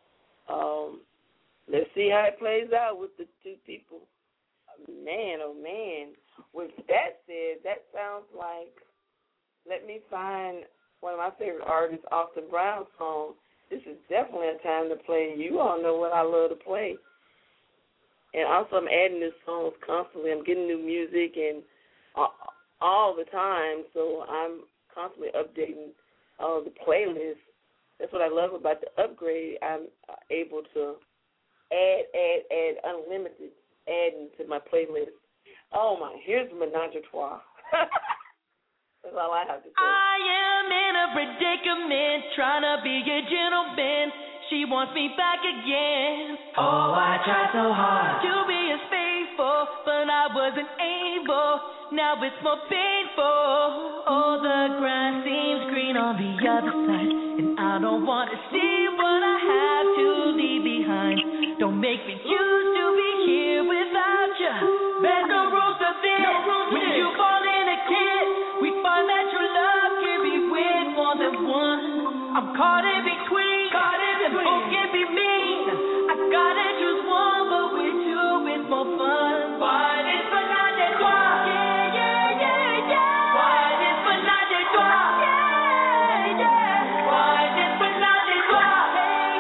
let's see how it plays out with the two people. Man, oh, man. With that said, that sounds like, let me find one of my favorite artists, Austin Brown's song. This is definitely a time to play. You all know what I love to play. And also I'm adding new songs constantly. I'm getting new music and all the time, so I'm constantly updating the playlist. That's what I love about the upgrade. I'm able to add unlimited, adding to my playlist. Oh, my, here's Menage a Trois. That's all I have to say. I am in a predicament, trying to be a gentleman. She wants me back again. Oh, I tried so hard to be as faithful, but I wasn't able. Now it's more painful. All the grass seems green on the other side, and I don't want to see what I have to leave behind. Don't make me choose to be here without you. There's no rules to this. When you fall in a kid, we find that your love can be with more than one. I'm caught in between. Both can be mean. I gotta choose one, but with two it's more fun. Why this Menage a Trois? Yeah, yeah, yeah, yeah. Why this Menage a Trois? Yeah, yeah. Why this Menage a Trois? Hey,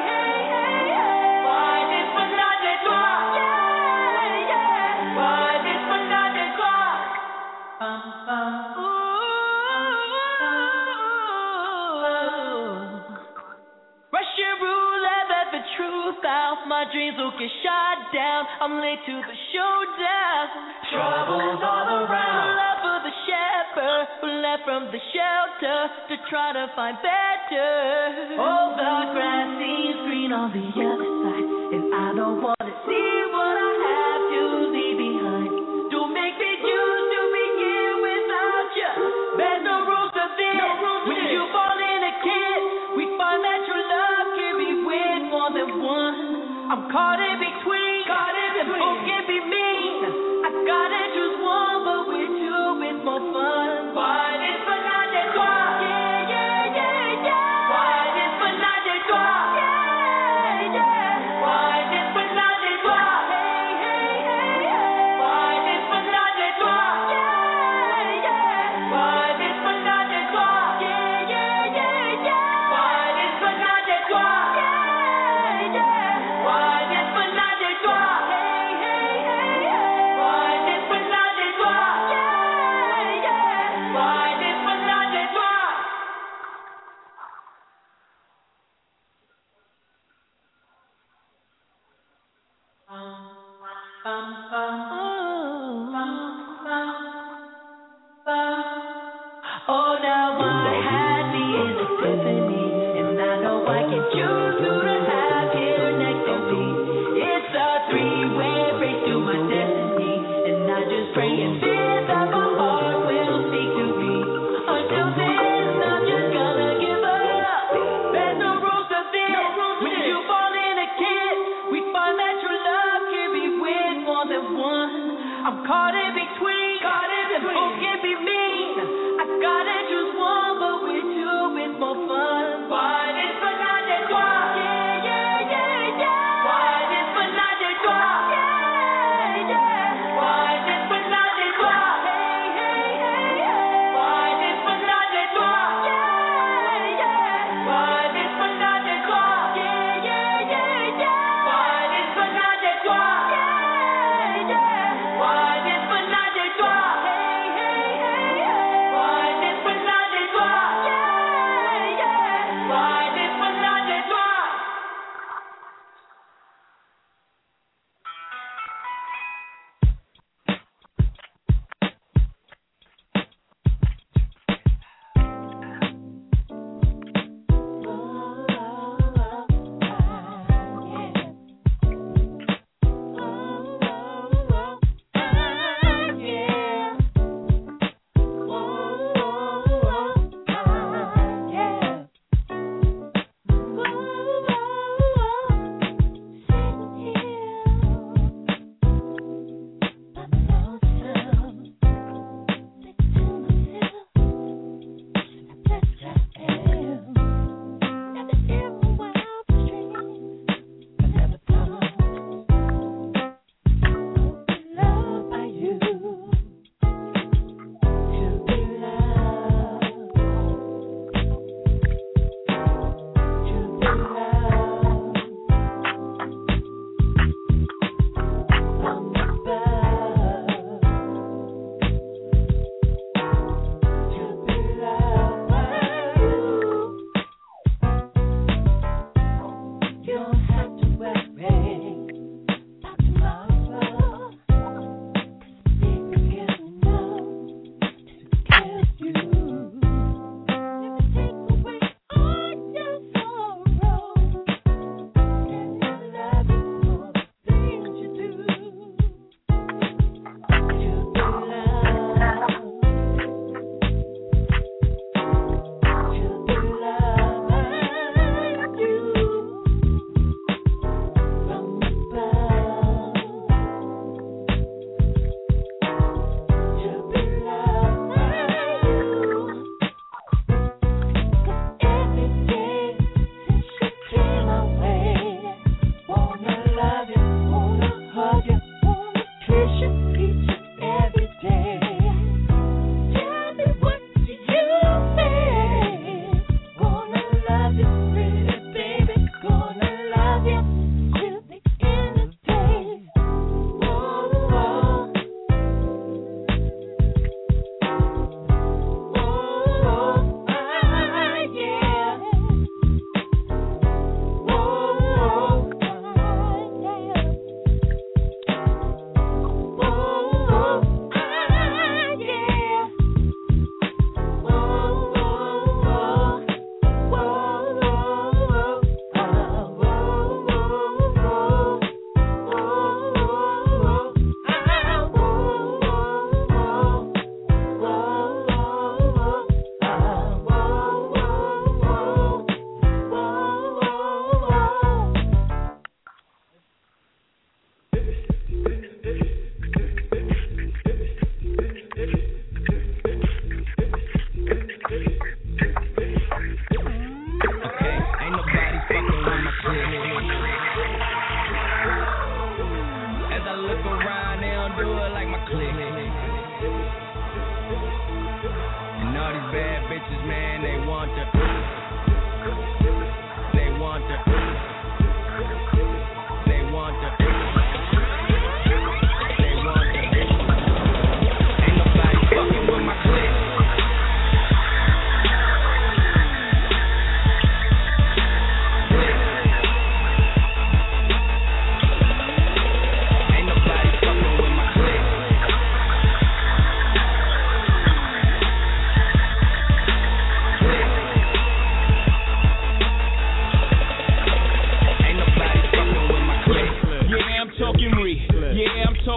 south, my dreams will get shot down. I'm late to the showdown. Troubles all around. Love for the shepherd who left from the shelter to try to find better. Oh, the grass seems green on the other side, and I don't want to see what I have to leave behind. Don't make me choose to be here without you. There's no rules to this. When you fall in a kid, we find that your love can be with more than one. I'm caught in between. And both can be me. I gotta choose one, but with two it's more fun. Why this menage a trois? Yeah, yeah, yeah, yeah. Why this menage a trois? Yeah, yeah. Why this menage a trois? Hey, hey, hey, hey. Why this menage a trois? Yeah, yeah. Why this menage a trois? Yeah, yeah, yeah, yeah. Why this menage a trois? Yeah, yeah. Why this menage a trois? Hey, hey, hey, hey. Why this menage a trois? Yeah, yeah. Why this menage a trois? Oh, now I had me in a symphony, and I know I can choose who to have here next to me. It's a three-way race to my destiny, and I just pray and fear that my heart will speak to me. Until then, I'm just gonna give up. There's no rules to this. When you fall in a kiss, we find that your love can be with more than one.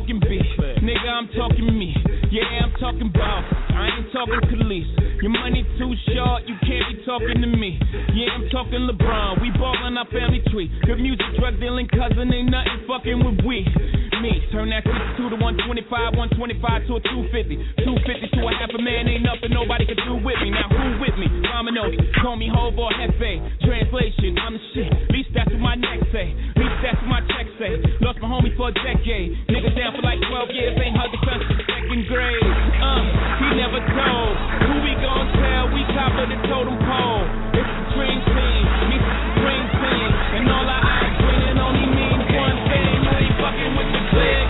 talking beef. Nigga, I'm talking me. Yeah, I'm talking boss. I ain't talking police. Your money too short, you can't be talking to me. Yeah, I'm talking LeBron. We ballin' our family tree. Good music, drug dealing cousin, ain't nothing fucking with we. Me, turn that 62 to 125, 125 to a 250. 250 to a half a man, ain't nothing nobody can do with me. Now who with me? Dominoes, call me Hov or Hefe. Translation, I'm the shit. At least that's what my neck say. At least that's what my check say. Lost my homie for a decade. Niggas down for like 12 years, ain't hugged the son since second grade. He never told. Who we gon' tell? We top of the totem pole. It's the dream team, meets the supreme team. And all our eyes bringing only means one thing. You ain't fucking with the clique.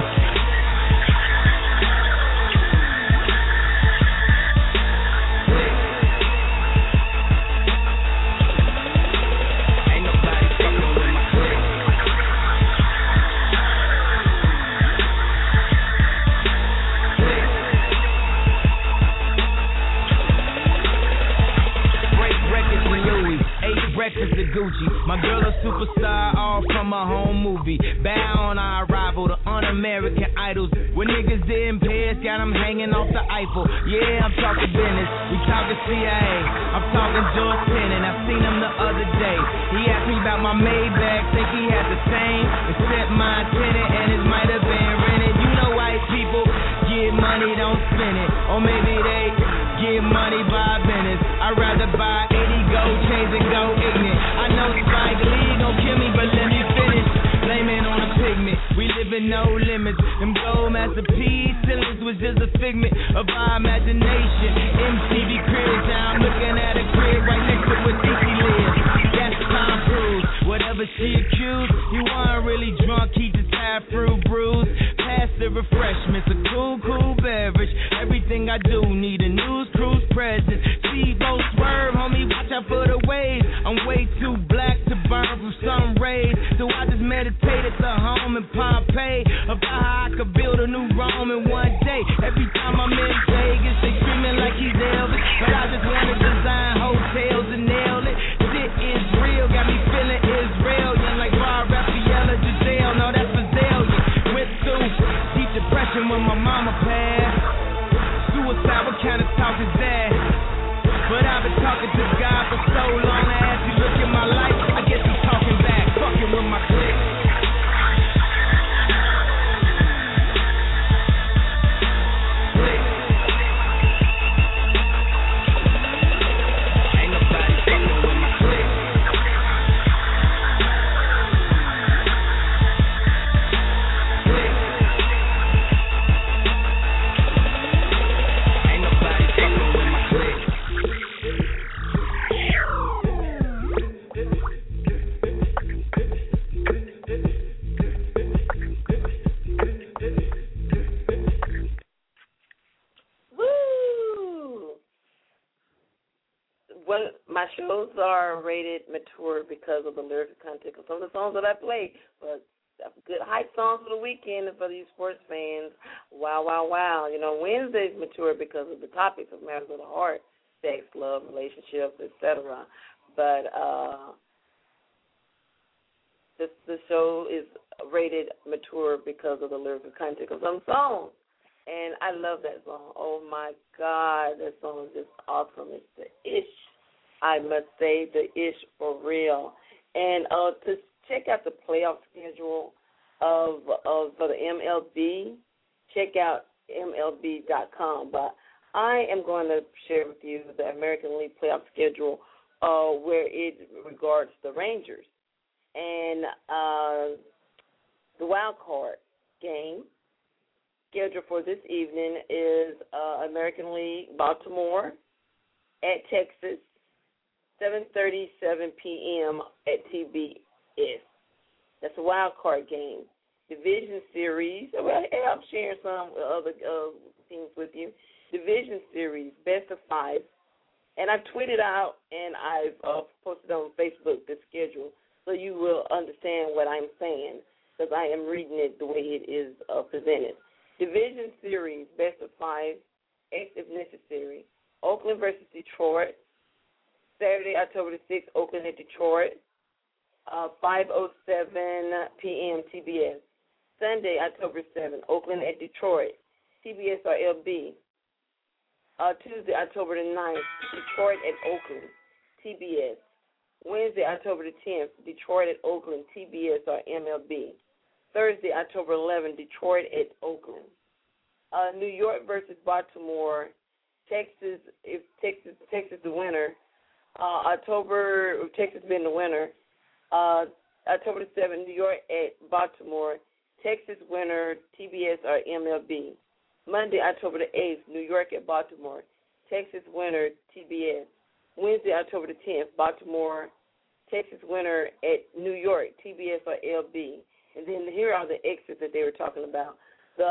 Breakfast at Gucci. My girl a superstar, all from a home movie. Bow on our arrival to un-American idols. When niggas didn't pay us, got them hanging off the Eiffel. Yeah, I'm talking business. We talking CIA. I'm talking George Tenet. I seen him the other day. He asked me about my Maybach. Think he had the same, except my tenant, and it might have been rented. You know white people get money, don't spend it. Or maybe they get money by business. I'd rather buy 80 gold chains and go ignorant. I know Spike Lee gon' kill me, but let me finish. Blame it on a pigment. We live in no limits. Them gold masterpiece ceilings was just a figment of our imagination. MTV cribs, now I'm looking at a crib right next to where DC lives. That's Tom Cruise. Whatever she accused, he wasn't really drunk, he just had fruit brews. Pass the refreshments, a cool beverage. Everything I do need a news cruise present. T-Boat swerve, homie, watch out for the waves. I'm way too black to burn from sun rays, so I just meditated to home in Pompeii about how I could build a new Rome in one day. Every time I'm in Vegas, they screaming like he's Elvis, but I just wanna design hotels and nail it. Shit is real, got me feeling Israelian like Rob Raphael or Giselle. No, that's Brazilian. Went through deep depression when my mama passed. Suicide, what kind of talk is that? But I've been talking to God for so long. As you look at my life, I guess he's talking back, fucking with my clique. My shows are rated mature because of the lyrical content of some of the songs that I play, but good hype songs for the weekend and for these sports fans. Wow, wow, wow. You know, Wednesday's mature because of the topics of matters of the heart, sex, love, relationships, etc. But the show is rated mature because of the lyrical content of some songs. And I love that song. Oh, my God, that song is just awesome. It's the ish. I must say, the ish for real. And to check out the playoff schedule for the MLB, check out MLB.com. But I am going to share with you the American League playoff schedule where it regards the Rangers. And the wild card game scheduled for this evening is American League Baltimore at Texas, 7:37 p.m. at TBS. That's a wild card game. Division series. Well, I'm sharing some other things with you. Division series, best of 5. And I've tweeted out and I've posted on Facebook the schedule so you will understand what I'm saying because I am reading it the way it is presented. Division series, best of 5, 8th if necessary. Oakland versus Detroit. Saturday, October the 6th, Oakland at Detroit, 5:07 p.m. TBS. Sunday, October 7th, Oakland at Detroit, TBS or LB. Tuesday, October the 9th, Detroit at Oakland, TBS. Wednesday, October the 10th, Detroit at Oakland, TBS or MLB. Thursday, October 11th, Detroit at Oakland. New York versus Baltimore, Texas, if Texas the winner. Texas being the winner. October the 7th, New York at Baltimore, Texas winner, TBS or MLB. Monday, October the 8th, New York at Baltimore, Texas winner, TBS. Wednesday, October the 10th, Baltimore, Texas winner at New York, TBS or LB. And then here are the X's that they were talking about. The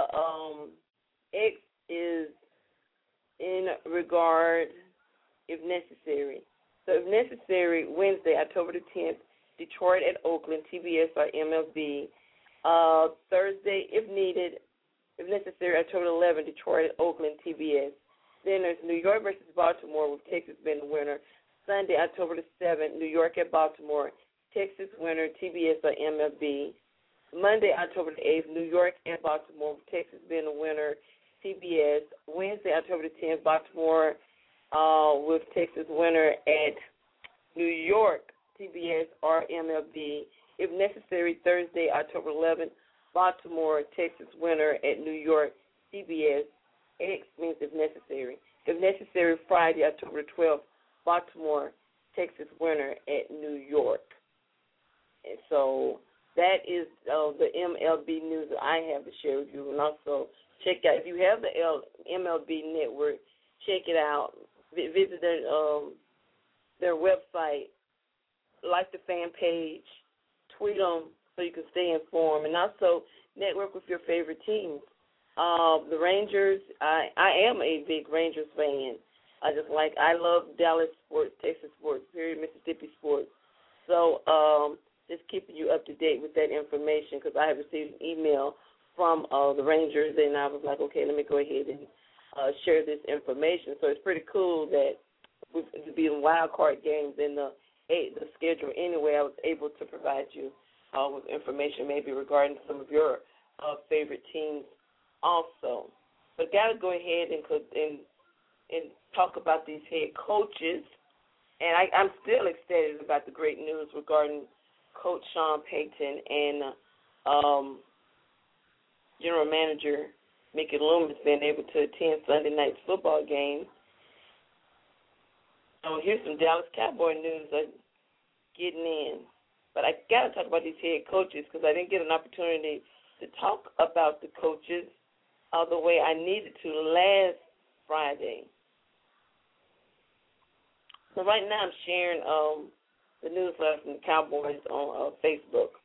X is in regard if necessary. So if necessary, Wednesday, October the 10th, Detroit at Oakland, TBS or MLB. Thursday, if needed, if necessary, October 11th, Detroit at Oakland, TBS. Then there's New York versus Baltimore with Texas being the winner. Sunday, October the 7th, New York at Baltimore, Texas winner, TBS or MLB. Monday, October the 8th, New York at Baltimore with Texas being the winner, TBS. Wednesday, October the 10th, Baltimore with Texas winner at New York, TBS or MLB. If necessary, Thursday, October 11th, Baltimore, Texas winner at New York, TBS. X means if necessary. If necessary, Friday, October 12th, Baltimore, Texas winner at New York. And so that is the MLB news that I have to share with you. And also check out, if you have the MLB network, check it out. Visit their website, like the fan page, tweet them so you can stay informed, and also network with your favorite teams. The Rangers, I am a big Rangers fan. I love Dallas sports, Texas sports, period, Mississippi sports. So just keeping you up to date with that information, because I have received an email from the Rangers, and I was like, okay, let me go ahead and share this information. So it's pretty cool that with being wild card games in the schedule anyway, I was able to provide you with information maybe regarding some of your favorite teams also. But got to go ahead and talk about these head coaches. And I'm still excited about the great news regarding Coach Sean Payton and General Manager Mickey Loomis being able to attend Sunday night's football game. So here's some Dallas Cowboy news getting in. But I got to talk about these head coaches because I didn't get an opportunity to talk about the coaches the way I needed to last Friday. So right now I'm sharing the newsletter from the Cowboys on Facebook.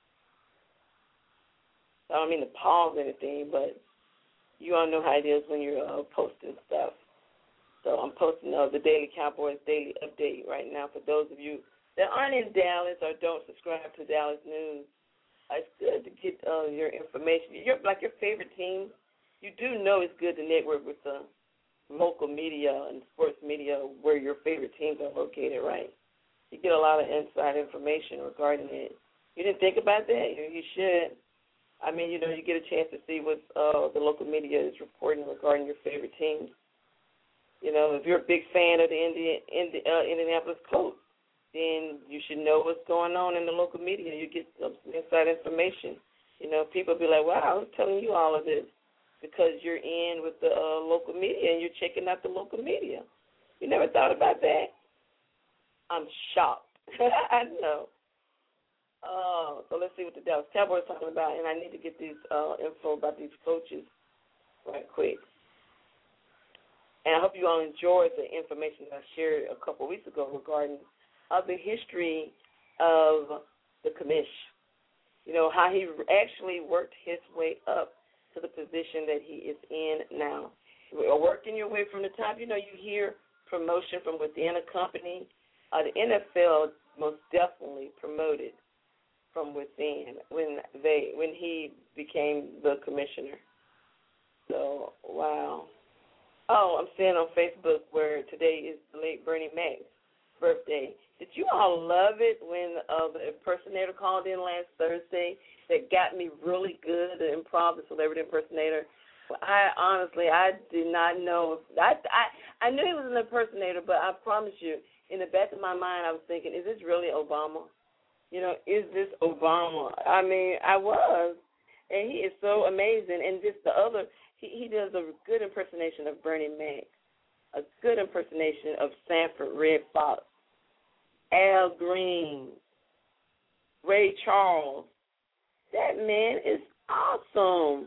So I don't mean to pause anything, but you all know how it is when you're posting stuff. So I'm posting the Daily Cowboys Daily Update right now for those of you that aren't in Dallas or don't subscribe to Dallas News. It's good to get your information. Your favorite team, you do know it's good to network with the local media and sports media where your favorite teams are located, right? You get a lot of inside information regarding it. You didn't think about that? You should. I mean, you get a chance to see what the local media is reporting regarding your favorite teams. If you're a big fan of the Indianapolis Colts, then you should know what's going on in the local media. You get some inside information. People be like, wow, I was telling you all of this because you're in with the local media and you're checking out the local media. You never thought about that? I'm shocked. I know. So let's see what the Dallas Cowboys are talking about, and I need to get these info about these coaches right quick. And I hope you all enjoyed the information that I shared a couple weeks ago regarding the history of the commish. How he actually worked his way up to the position that he is in now. Working your way from the top, you hear promotion from within a company. The NFL most definitely promoted from within when he became the commissioner. So, wow. Oh, I'm seeing on Facebook where today is the late Bernie Mac's birthday. Did you all love it when the impersonator called in last Thursday that got me really good at improv, the celebrity impersonator. I did not know. I knew he was an impersonator, but I promise you, in the back of my mind, I was thinking, is this really Obama? Is this Obama? I mean, I was. And he is so amazing. And just the other, he does a good impersonation of Bernie Mac, a good impersonation of Sanford Red Fox, Al Green, Ray Charles. That man is awesome.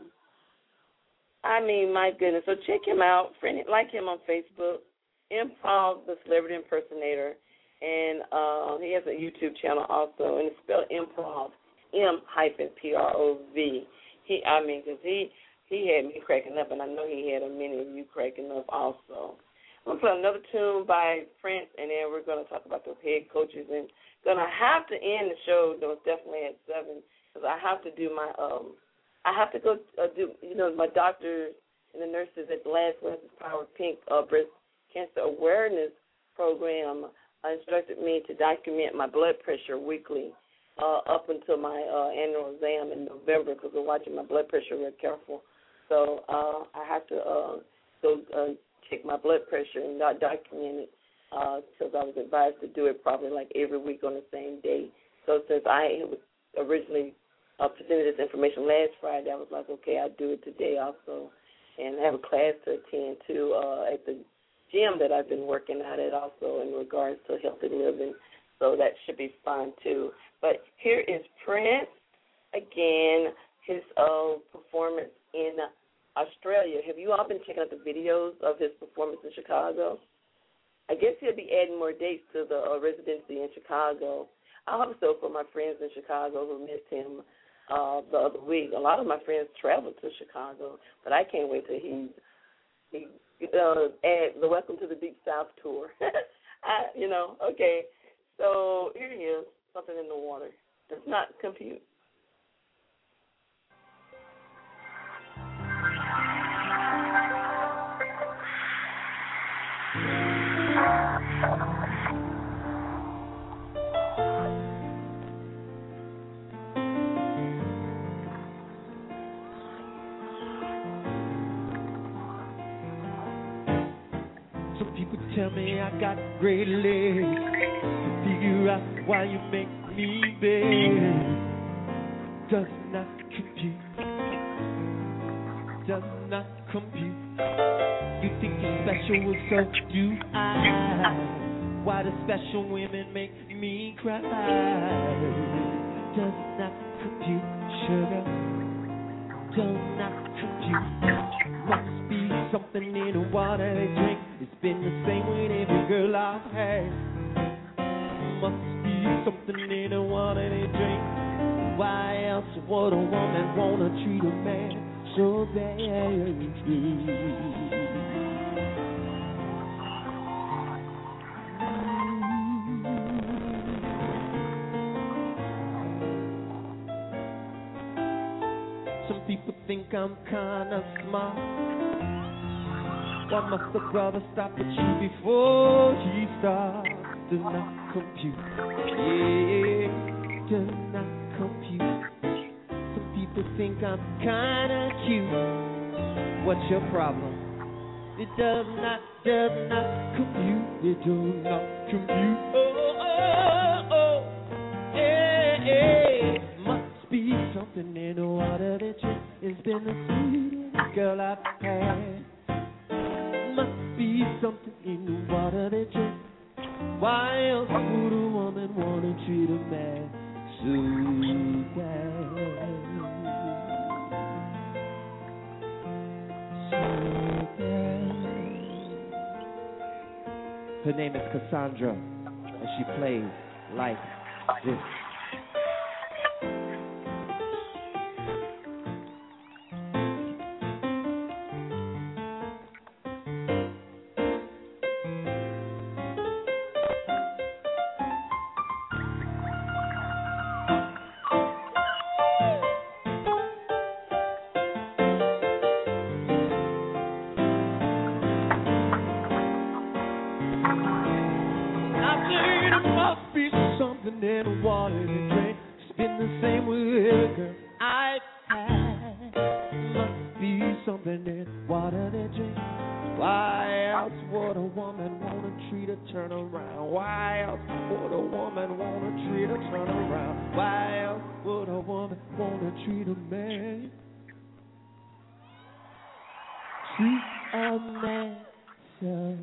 I mean, my goodness. So check him out. Like him on Facebook, Improv, the Celebrity Impersonator. And he has a YouTube channel also, and it's spelled Improv, M-P-R-O-V. Because he had me cracking up, and I know he had many of you cracking up also. I'm going to play another tune by Prince, and then we're going to talk about the head coaches. And going to have to end the show, though, definitely at 7, because I have to do my I have to go do, my doctors and the nurses at the last Wednesday's Power Pink breast cancer awareness program instructed me to document my blood pressure weekly up until my annual exam in November, because we're watching my blood pressure real careful. So I have to go check my blood pressure and not document it, because I was advised to do it probably like every week on the same day. So since I originally presented this information last Friday, I was like, okay, I'll do it today also. And I have a class to attend to at the gym that I've been working out at also in regards to healthy living. So that should be fun too. But here is Prince again, his performance in Australia. Have you all been checking out the videos of his performance in Chicago? I guess he'll be adding more dates to the residency in Chicago. I hope so for my friends in Chicago who missed him the other week. A lot of my friends traveled to Chicago, but I can't wait till he add the Welcome to the Deep South tour. Okay. So here he is, Something in the Water. Does not compute. Tell me I got great legs to figure out why you make me beg. Does not compute. Does not compute. You think you're special, well, so do I. Why do special women make me cry? Does not compute, sugar. Does not compute. Must be something in the water they drink. It's been the same with every girl I've had. Must be something in the water they drink. Why else would a woman wanna treat a man so bad? Some people think I'm kinda smart. Why must a brother stop at you before he starts? Does not compute. Yeah, does not compute. Some people think I'm kinda cute. What's your problem? It does not compute. It does not compute. Oh, yeah. Must be something in the water that you. It's been the sweetest girl I've had. Must be something in the water they drink. Why else would a woman want to treat a man so bad? So bad. Her name is Cassandra, and she plays like this. In the water to drink. It's been the same with her, girl. I've had. Must be something in water they drink. Why else would a woman wanna treat her turn around? Why else would a woman wanna treat her turn around? Why else would a woman wanna treat a man? Treat a man so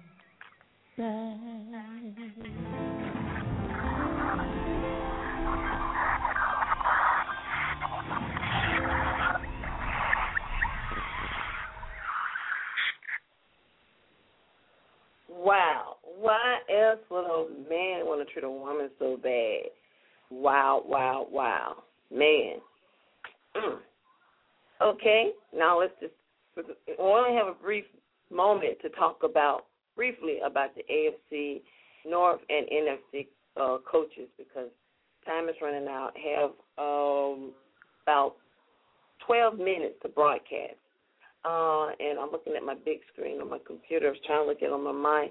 bad. Wow. Why else would a man want to treat a woman so bad? Wow, wow, wow. Man. Okay, now let's just, we only have a brief moment to talk briefly about the AFC North and NFC coaches because time is running out. Have about 12 minutes to broadcast. And I'm looking at my big screen on my computer. I was trying to look at it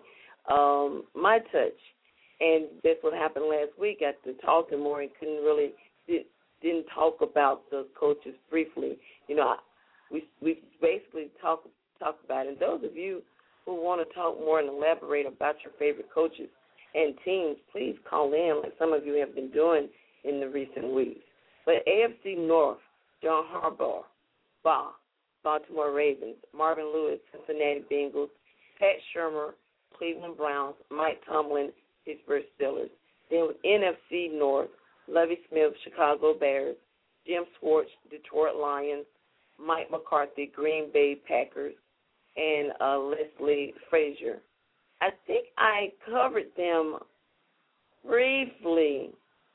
on my touch. And that's what happened last week after talking more and didn't talk about the coaches briefly. You know, we basically talk about it. And those of you who want to talk more and elaborate about your favorite coaches and teams, please call in like some of you have been doing in the recent weeks. But AFC North, John Harbaugh, Baltimore Ravens, Marvin Lewis, Cincinnati Bengals, Pat Shurmur, Cleveland Browns, Mike Tomlin, Pittsburgh Steelers. Then with NFC North, Lovie Smith, Chicago Bears, Jim Schwartz, Detroit Lions, Mike McCarthy, Green Bay Packers, and Leslie Frazier. I think I covered them briefly,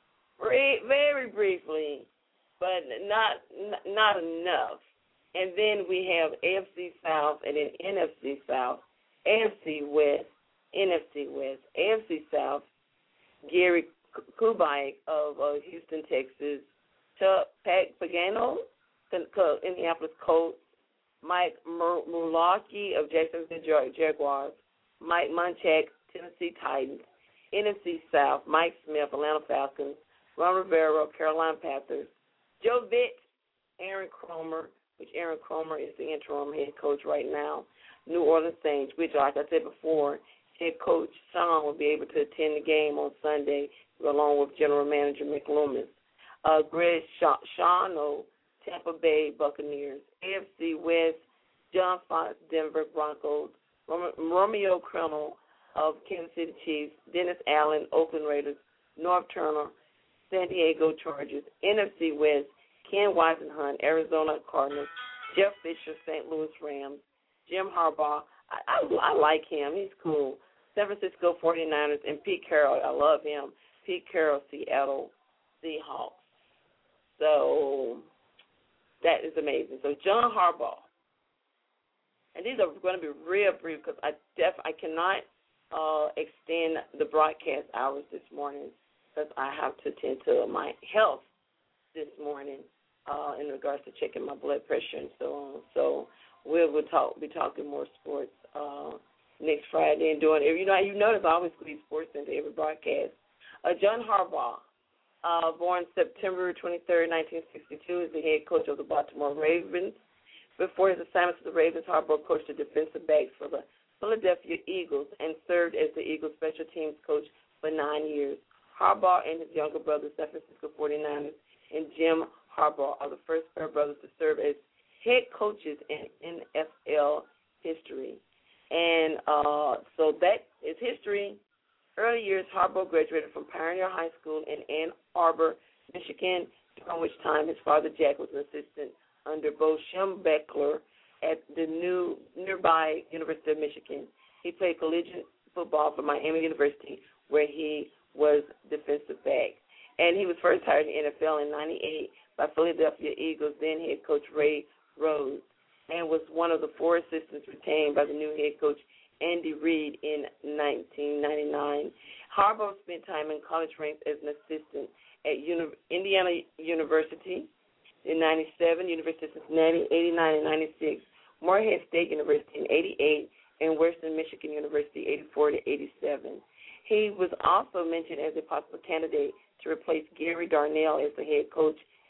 very briefly, but not enough. And then we have AFC South and then NFC South, AFC West, NFC West, AFC South, Gary Kubiak of Houston, Texas, Pat Pagano, Indianapolis Colts, Mike Mularkey of Jacksonville Jaguars, Mike Munchak, Tennessee Titans, NFC South, Mike Smith, Atlanta Falcons, Ron Rivera, Carolina Panthers, Joe Vitt, Aaron Cromer, which Aaron Cromer is the interim head coach right now, New Orleans Saints, which, like I said before, head coach Sean will be able to attend the game on Sunday along with general manager Mick Loomis. Greg Schiano, Tampa Bay Buccaneers, AFC West, John Fox, Denver Broncos, Romeo Crennel of Kansas City Chiefs, Dennis Allen, Oakland Raiders, North Turner, San Diego Chargers, NFC West, Ken Whisenhunt, Arizona Cardinals, Jeff Fisher, St. Louis Rams, Jim Harbaugh. I like him. He's cool. San Francisco 49ers, and Pete Carroll. I love him. Pete Carroll, Seattle Seahawks. So that is amazing. So John Harbaugh. And these are going to be real brief because I cannot extend the broadcast hours this morning because I have to attend to my health this morning in regards to checking my blood pressure and so on. So we'll be talking more sports next Friday and doing it. You notice I always squeeze sports into every broadcast. John Harbaugh, born September 23rd, 1962, is the head coach of the Baltimore Ravens. Before his assignment to the Ravens, Harbaugh coached the defensive backs for the Philadelphia Eagles and served as the Eagles special teams coach for 9 years. Harbaugh and his younger brother, San Francisco 49ers, and Jim Harbaugh are the first pair of brothers to serve as head coaches in NFL history. And so that is history. Early years, Harbaugh graduated from Pioneer High School in Ann Arbor, Michigan, during which time his father, Jack, was an assistant under Bo Schembechler at the nearby University of Michigan. He played collegiate football for Miami University, where he was defensive back. And he was first hired in the NFL in 1998 by Philadelphia Eagles, then head coach Ray Rhodes, and was one of the 4 assistants retained by the new head coach Andy Reid in 1999. Harbaugh spent time in college ranks as an assistant at Indiana University in 97, University of Cincinnati, 89 and 96, Morehead State University in 88, and Western Michigan University, 84 to 87. He was also mentioned as a possible candidate to replace Gary Darnell as the head coach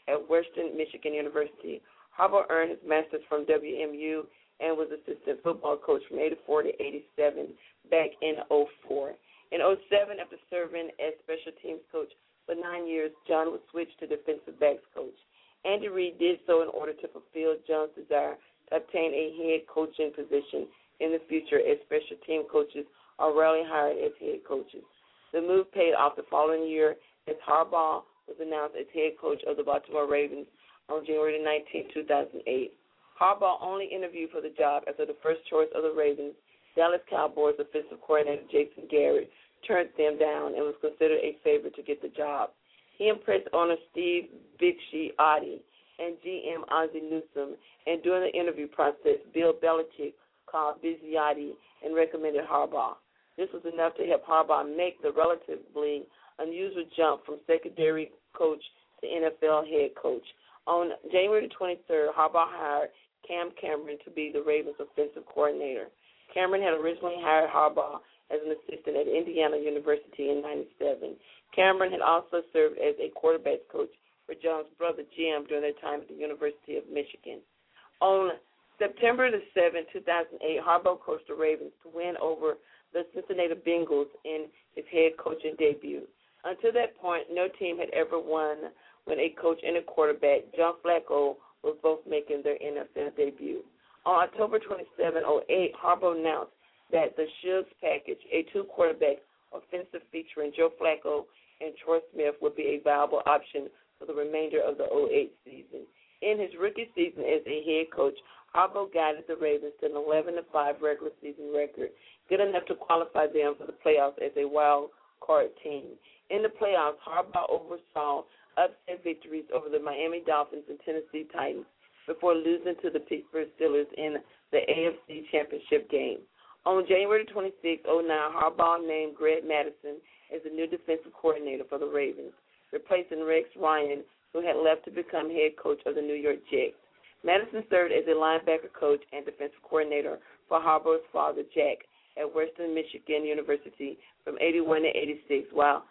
at Western Michigan University. Harbaugh earned his master's from WMU and was assistant football coach from 84 to 87 back in 04. In 07, after serving as special teams coach for 9 years, John was switched to defensive backs coach. Andy Reid did so in order to fulfill John's desire to obtain a head coaching position in the future, as special team coaches are rarely hired as head coaches. The move paid off the following year as Harbaugh was announced as head coach of the Baltimore Ravens on January 19, 2008. Harbaugh only interviewed for the job after the first choice of the Ravens, Dallas Cowboys offensive coordinator Jason Garrett, turned them down and was considered a favorite to get the job. He impressed owner Steve Bisciotti and GM Ozzie Newsome, and during the interview process, Bill Belichick called Bisciotti and recommended Harbaugh. This was enough to help Harbaugh make the relatively unusual jump from secondary coach to NFL head coach. On January 23rd, Harbaugh hired Cam Cameron to be the Ravens offensive coordinator. Cameron had originally hired Harbaugh as an assistant at Indiana University in 97. Cameron had also served as a quarterbacks coach for John's brother Jim during their time at the University of Michigan. On September 7, 2008, Harbaugh coached the Ravens to win over the Cincinnati Bengals in his head coaching debut. Until that point, no team had ever won when a coach and a quarterback, John Flacco, was both making their NFL debut. On October 27, 2008, Harbaugh announced that the Suggs package, a two-quarterback offensive featuring Joe Flacco and Troy Smith, would be a viable option for the remainder of the 2008 season. In his rookie season as a head coach, Harbaugh guided the Ravens to an 11-5 regular season record, good enough to qualify them for the playoffs as a wild card team. In the playoffs, Harbaugh oversaw upset victories over the Miami Dolphins and Tennessee Titans before losing to the Pittsburgh Steelers in the AFC Championship game. On January 26, 2009, Harbaugh named Greg Madison as the new defensive coordinator for the Ravens, replacing Rex Ryan, who had left to become head coach of the New York Jets. Madison served as a linebacker coach and defensive coordinator for Harbaugh's father, Jack, at Western Michigan University from 81 to 86, while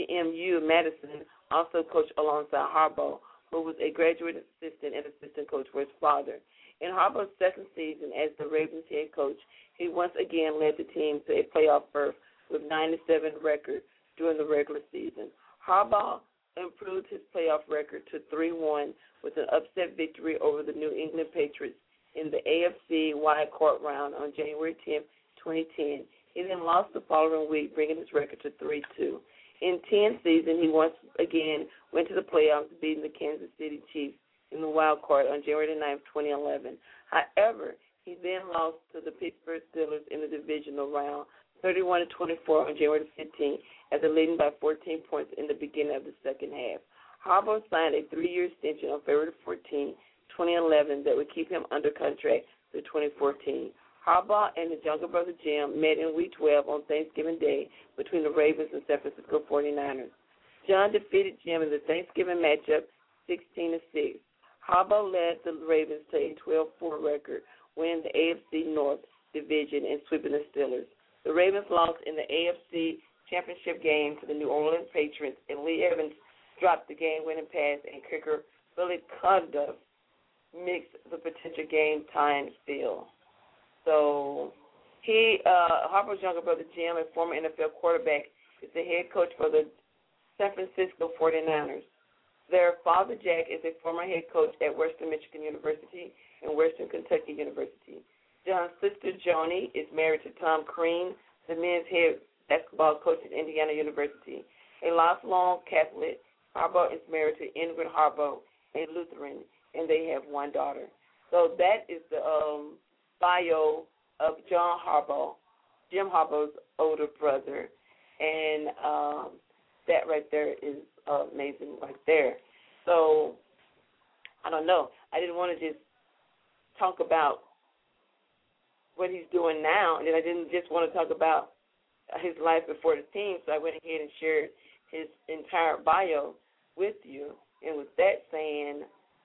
WMU Madison also coached alongside Harbaugh, who was a graduate assistant and assistant coach for his father. In Harbaugh's second season as the Ravens head coach, he once again led the team to a playoff berth with 9-7 record during the regular season. Harbaugh improved his playoff record to 3-1 with an upset victory over the New England Patriots in the AFC wild card round on January 10, 2010. He then lost the following week, bringing his record to 3-2. In 10 season, he once again went to the playoffs, beating the Kansas City Chiefs in the wild card on January 9, 2011. However, he then lost to the Pittsburgh Steelers in the divisional round, 31-24 on January 15, after leading by 14 points in the beginning of the second half. Harbaugh signed a 3-year extension on February 14, 2011, that would keep him under contract through 2014. Harbaugh and his younger brother Jim met in Week 12 on Thanksgiving Day between the Ravens and San Francisco 49ers. John defeated Jim in the Thanksgiving matchup 16-6. Harbaugh led the Ravens to a 12-4 record, winning the AFC North Division and sweeping the Steelers. The Ravens lost in the AFC Championship game to the New Orleans Patriots, and Lee Evans dropped the game-winning pass, and kicker Billy Cundiff mixed the potential game-time steal. So Harbaugh's younger brother Jim, a former NFL quarterback, is the head coach for the San Francisco 49ers. Their father, Jack, is a former head coach at Western Michigan University and Western Kentucky University. John's sister, Joni, is married to Tom Crean, the men's head basketball coach at Indiana University. A lifelong Catholic, Harbaugh is married to Ingrid Harbaugh, a Lutheran, and they have one daughter. So that is the bio of John Harbaugh, Jim Harbaugh's older brother, and that right there is amazing right there. So, I don't know. I didn't want to just talk about what he's doing now, and then I didn't just want to talk about his life before the team, so I went ahead and shared his entire bio with you. And with that saying,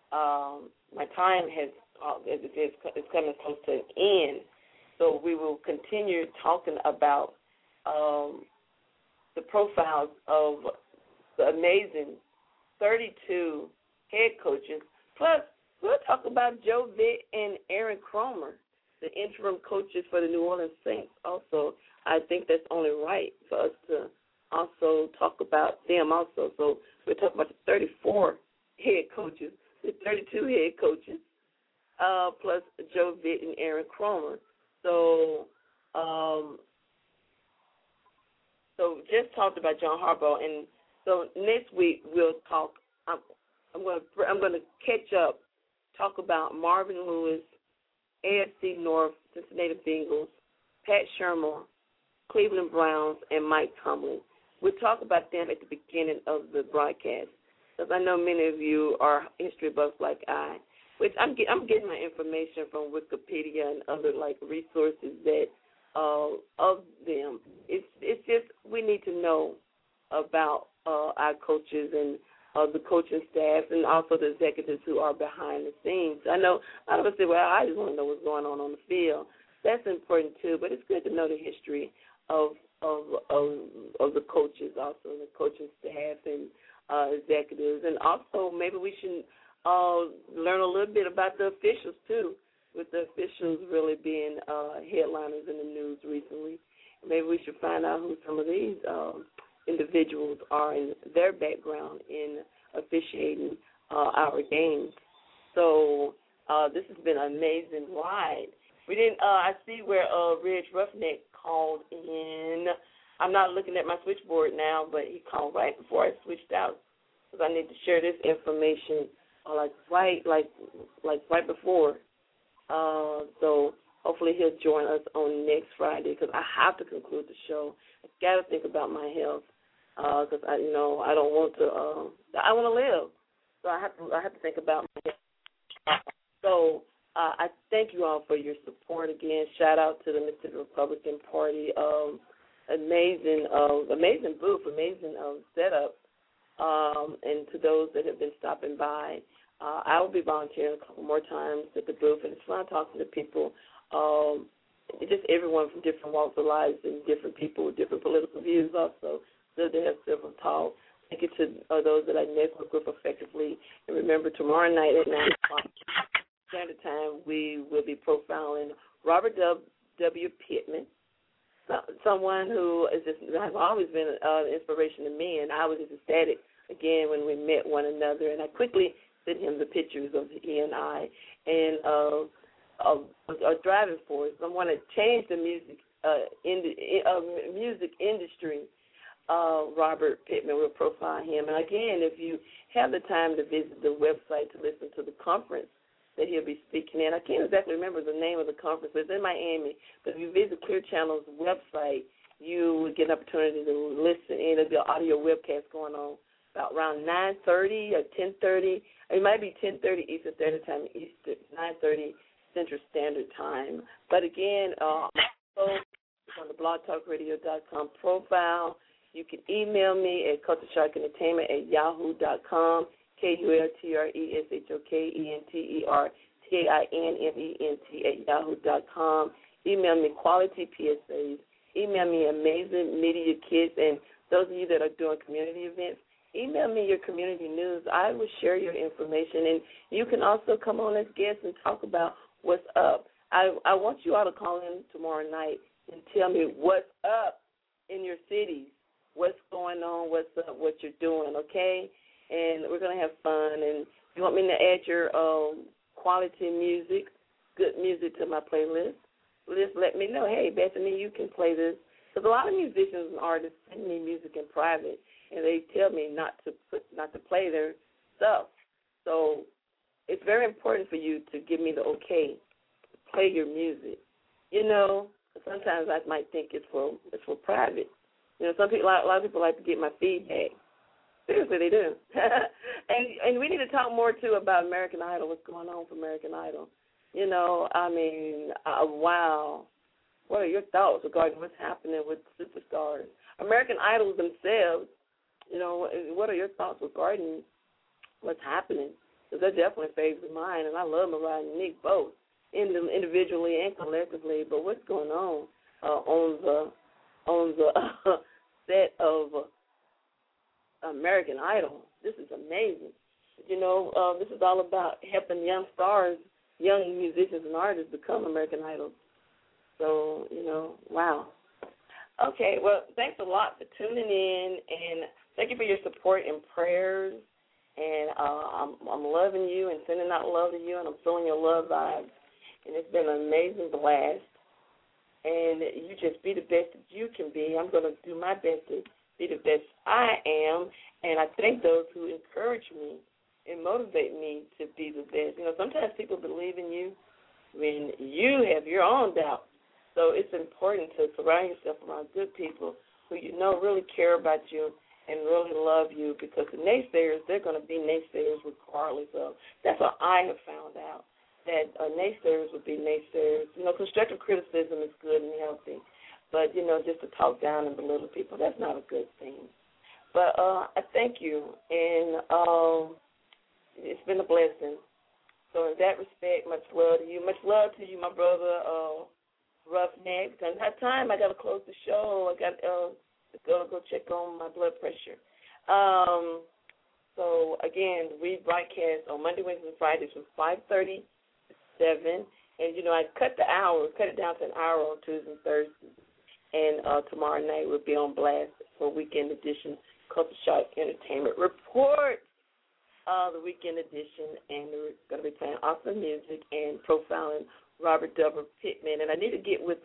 my time is coming close to an end, so we will continue talking about the profiles of the amazing 32 head coaches. Plus, we'll talk about Joe Vitt and Aaron Cromer, the interim coaches for the New Orleans Saints. Also, I think that's only right for us to also talk about them also. So we're talking about the 34 head coaches, the 32 head coaches, plus Joe Vitt and Aaron Cromer. So just talked about John Harbaugh, and so next week we'll talk. I'm going to catch up, talk about Marvin Lewis, AFC North, Cincinnati Bengals, Pat Shermer, Cleveland Browns, and Mike Tomlin. We'll talk about them at the beginning of the broadcast, because I know many of you are history buffs like I, which I'm getting my information from Wikipedia and other like resources that of them. It's just we need to know about our coaches and the coaching staff and also the executives who are behind the scenes. I know a lot of us say, well, I just want to know what's going on the field. That's important too, but it's good to know the history of the coaches, also the coaching staff and executives, and also maybe we should learn a little bit about the officials too, with the officials really being headliners in the news recently. Maybe we should find out who some of these individuals are and their background in officiating our games. So this has been an amazing ride. We didn't. I see where Reg Roughneck called in. I'm not looking at my switchboard now, but he called right before I switched out because I need to share this information right before. So hopefully he'll join us on next Friday because I have to conclude the show. I got to think about my health because I don't want to. I want to live, so I have to think about my health. So I thank you all for your support again. Shout out to the Mississippi Republican Party. Amazing booth, amazing setup, and to those that have been stopping by. I will be volunteering a couple more times at the booth, and it's fun talking to people, just everyone from different walks of life and different people with different political views also. Good to have civil talk. Thank you to those that I network with effectively. And remember, tomorrow night at 9 o'clock Standard Time, we will be profiling Robert W. Pittman, someone who has always been an inspiration to me, and I was just ecstatic, again, when we met one another. And I quickly sent him the pictures of he and I and a driving force, someone that changed the music industry. Robert Pittman will profile him. And, again, if you have the time to visit the website to listen to the conference that he'll be speaking in, I can't exactly remember the name of the conference, but it's in Miami. But if you visit Clear Channel's website, you will get an opportunity to listen in. There'll be an audio webcast going on about around 9:30 or 10:30. It might be 10:30 Eastern Standard Time, 9:30 Central Standard Time. But, again, on the blogtalkradio.com profile. You can email me at cultureshokentertainment@yahoo.com, KULTRESHOKENTERTAINMENT@yahoo.com. Email me quality PSAs. Email me amazing media kits. And those of you that are doing community events, email me your community news. I will share your information. And you can also come on as guests and talk about what's up. I want you all to call in tomorrow night and tell me what's up in your cities. What's going on, what's up, what you're doing, okay? And we're going to have fun. And if you want me to add your quality music, good music to my playlist, just let me know. Hey, Bethany, you can play this. Because a lot of musicians and artists send me music in private, and they tell me not to play their stuff. So it's very important for you to give me the okay to play your music. Sometimes I might think it's for private. A lot of people like to get my feedback. Seriously, they do. and we need to talk more, too, about American Idol, what's going on for American Idol. Wow. What are your thoughts regarding what's happening with superstars? American Idols themselves, what are your thoughts regarding what's happening? Because they're definitely favorites of mine, and I love Mariah and Nick both, individually and collectively. But what's going on on the set of American Idol? This is amazing. This is all about helping young stars, young musicians and artists become American Idols. So, wow. Okay, well, thanks a lot for tuning in, and thank you for your support and prayers. And I'm loving you and sending out love to you, and I'm feeling your love vibes. And it's been an amazing blast. And you just be the best that you can be. I'm going to do my best to be the best I am. And I thank those who encourage me and motivate me to be the best. Sometimes people believe in you when you have your own doubts. So it's important to surround yourself around good people who really care about you and really love you, because the naysayers, they're going to be naysayers regardless of. That's what I have found out, that naysayers would be naysayers. Constructive criticism is good and healthy, but, just to talk down and belittle people, that's not a good thing. But I thank you, and it's been a blessing. So in that respect, much love to you. Much love to you, my brother, Roughneck. Because I have time. I got to close the show. I got to go check on my blood pressure. So, again, we broadcast on Monday, Wednesday, and Fridays from 5:30 to 7. And, I cut it down to an hour on Tuesdays and Thursdays. And tomorrow night we'll be on blast for Weekend Edition, Culture Shock Entertainment Report, the Weekend Edition. And we're going to be playing awesome music and profiling Robert W. Pittman. And I need to get with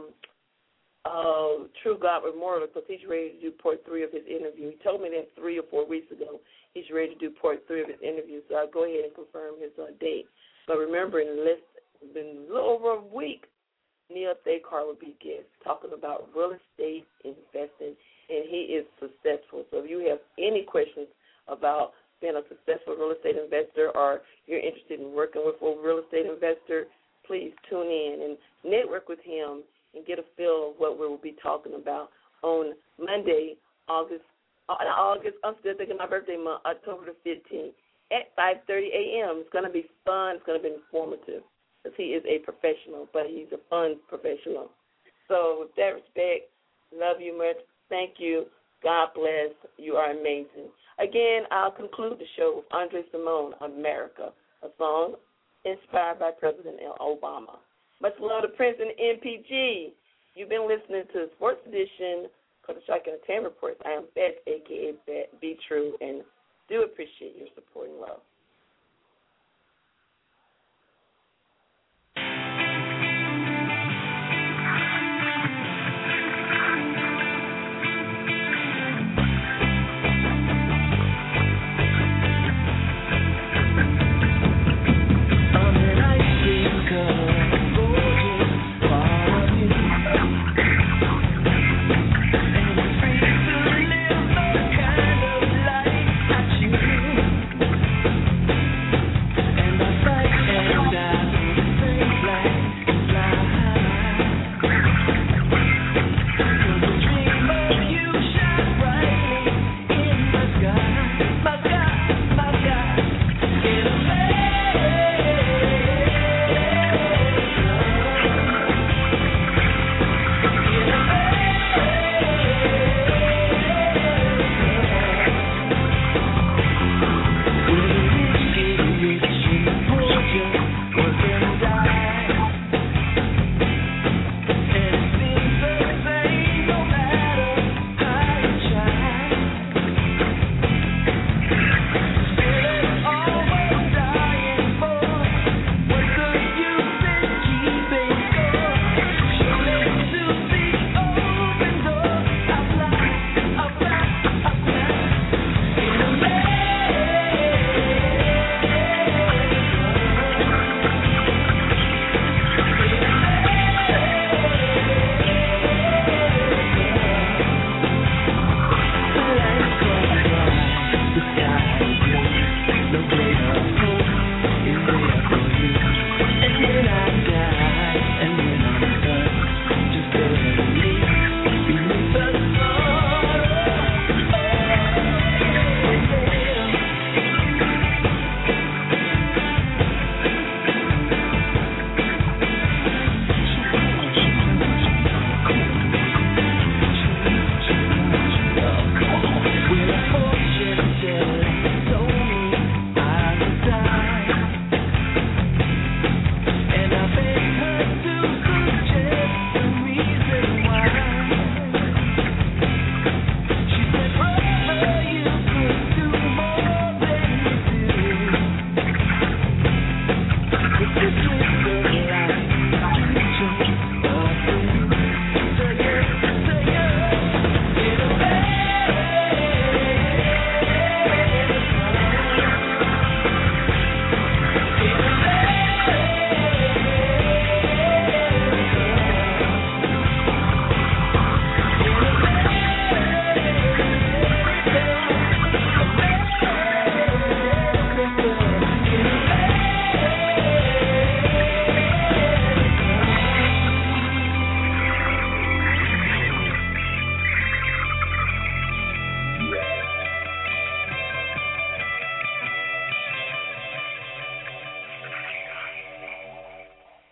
True God Immortal, because he's ready to do part 3 of his interview. He told me that 3 or 4 weeks ago he's ready to do part 3 of his interview, so I'll go ahead and confirm his date. But remember, in a little over a week, Neil Thakar will be guest talking about real estate investing, and he is successful. So if you have any questions about being a successful real estate investor, or you're interested in working with a real estate investor, please tune in and network with him and get a feel of what we will be talking about on Monday, I'm still thinking my birthday month, October the 15th, at 5:30 a.m. It's going to be fun. It's going to be informative, because he is a professional, but he's a fun professional. So with that respect, love you much. Thank you. God bless. You are amazing. Again, I'll conclude the show with Andre Simone, America, a song inspired by President Obama. Much love to Prince and MPG. You've been listening to Sports Edition, Culture Shock Entertainment Reports. I am Beth, a.k.a. Be True, and do appreciate your support and love.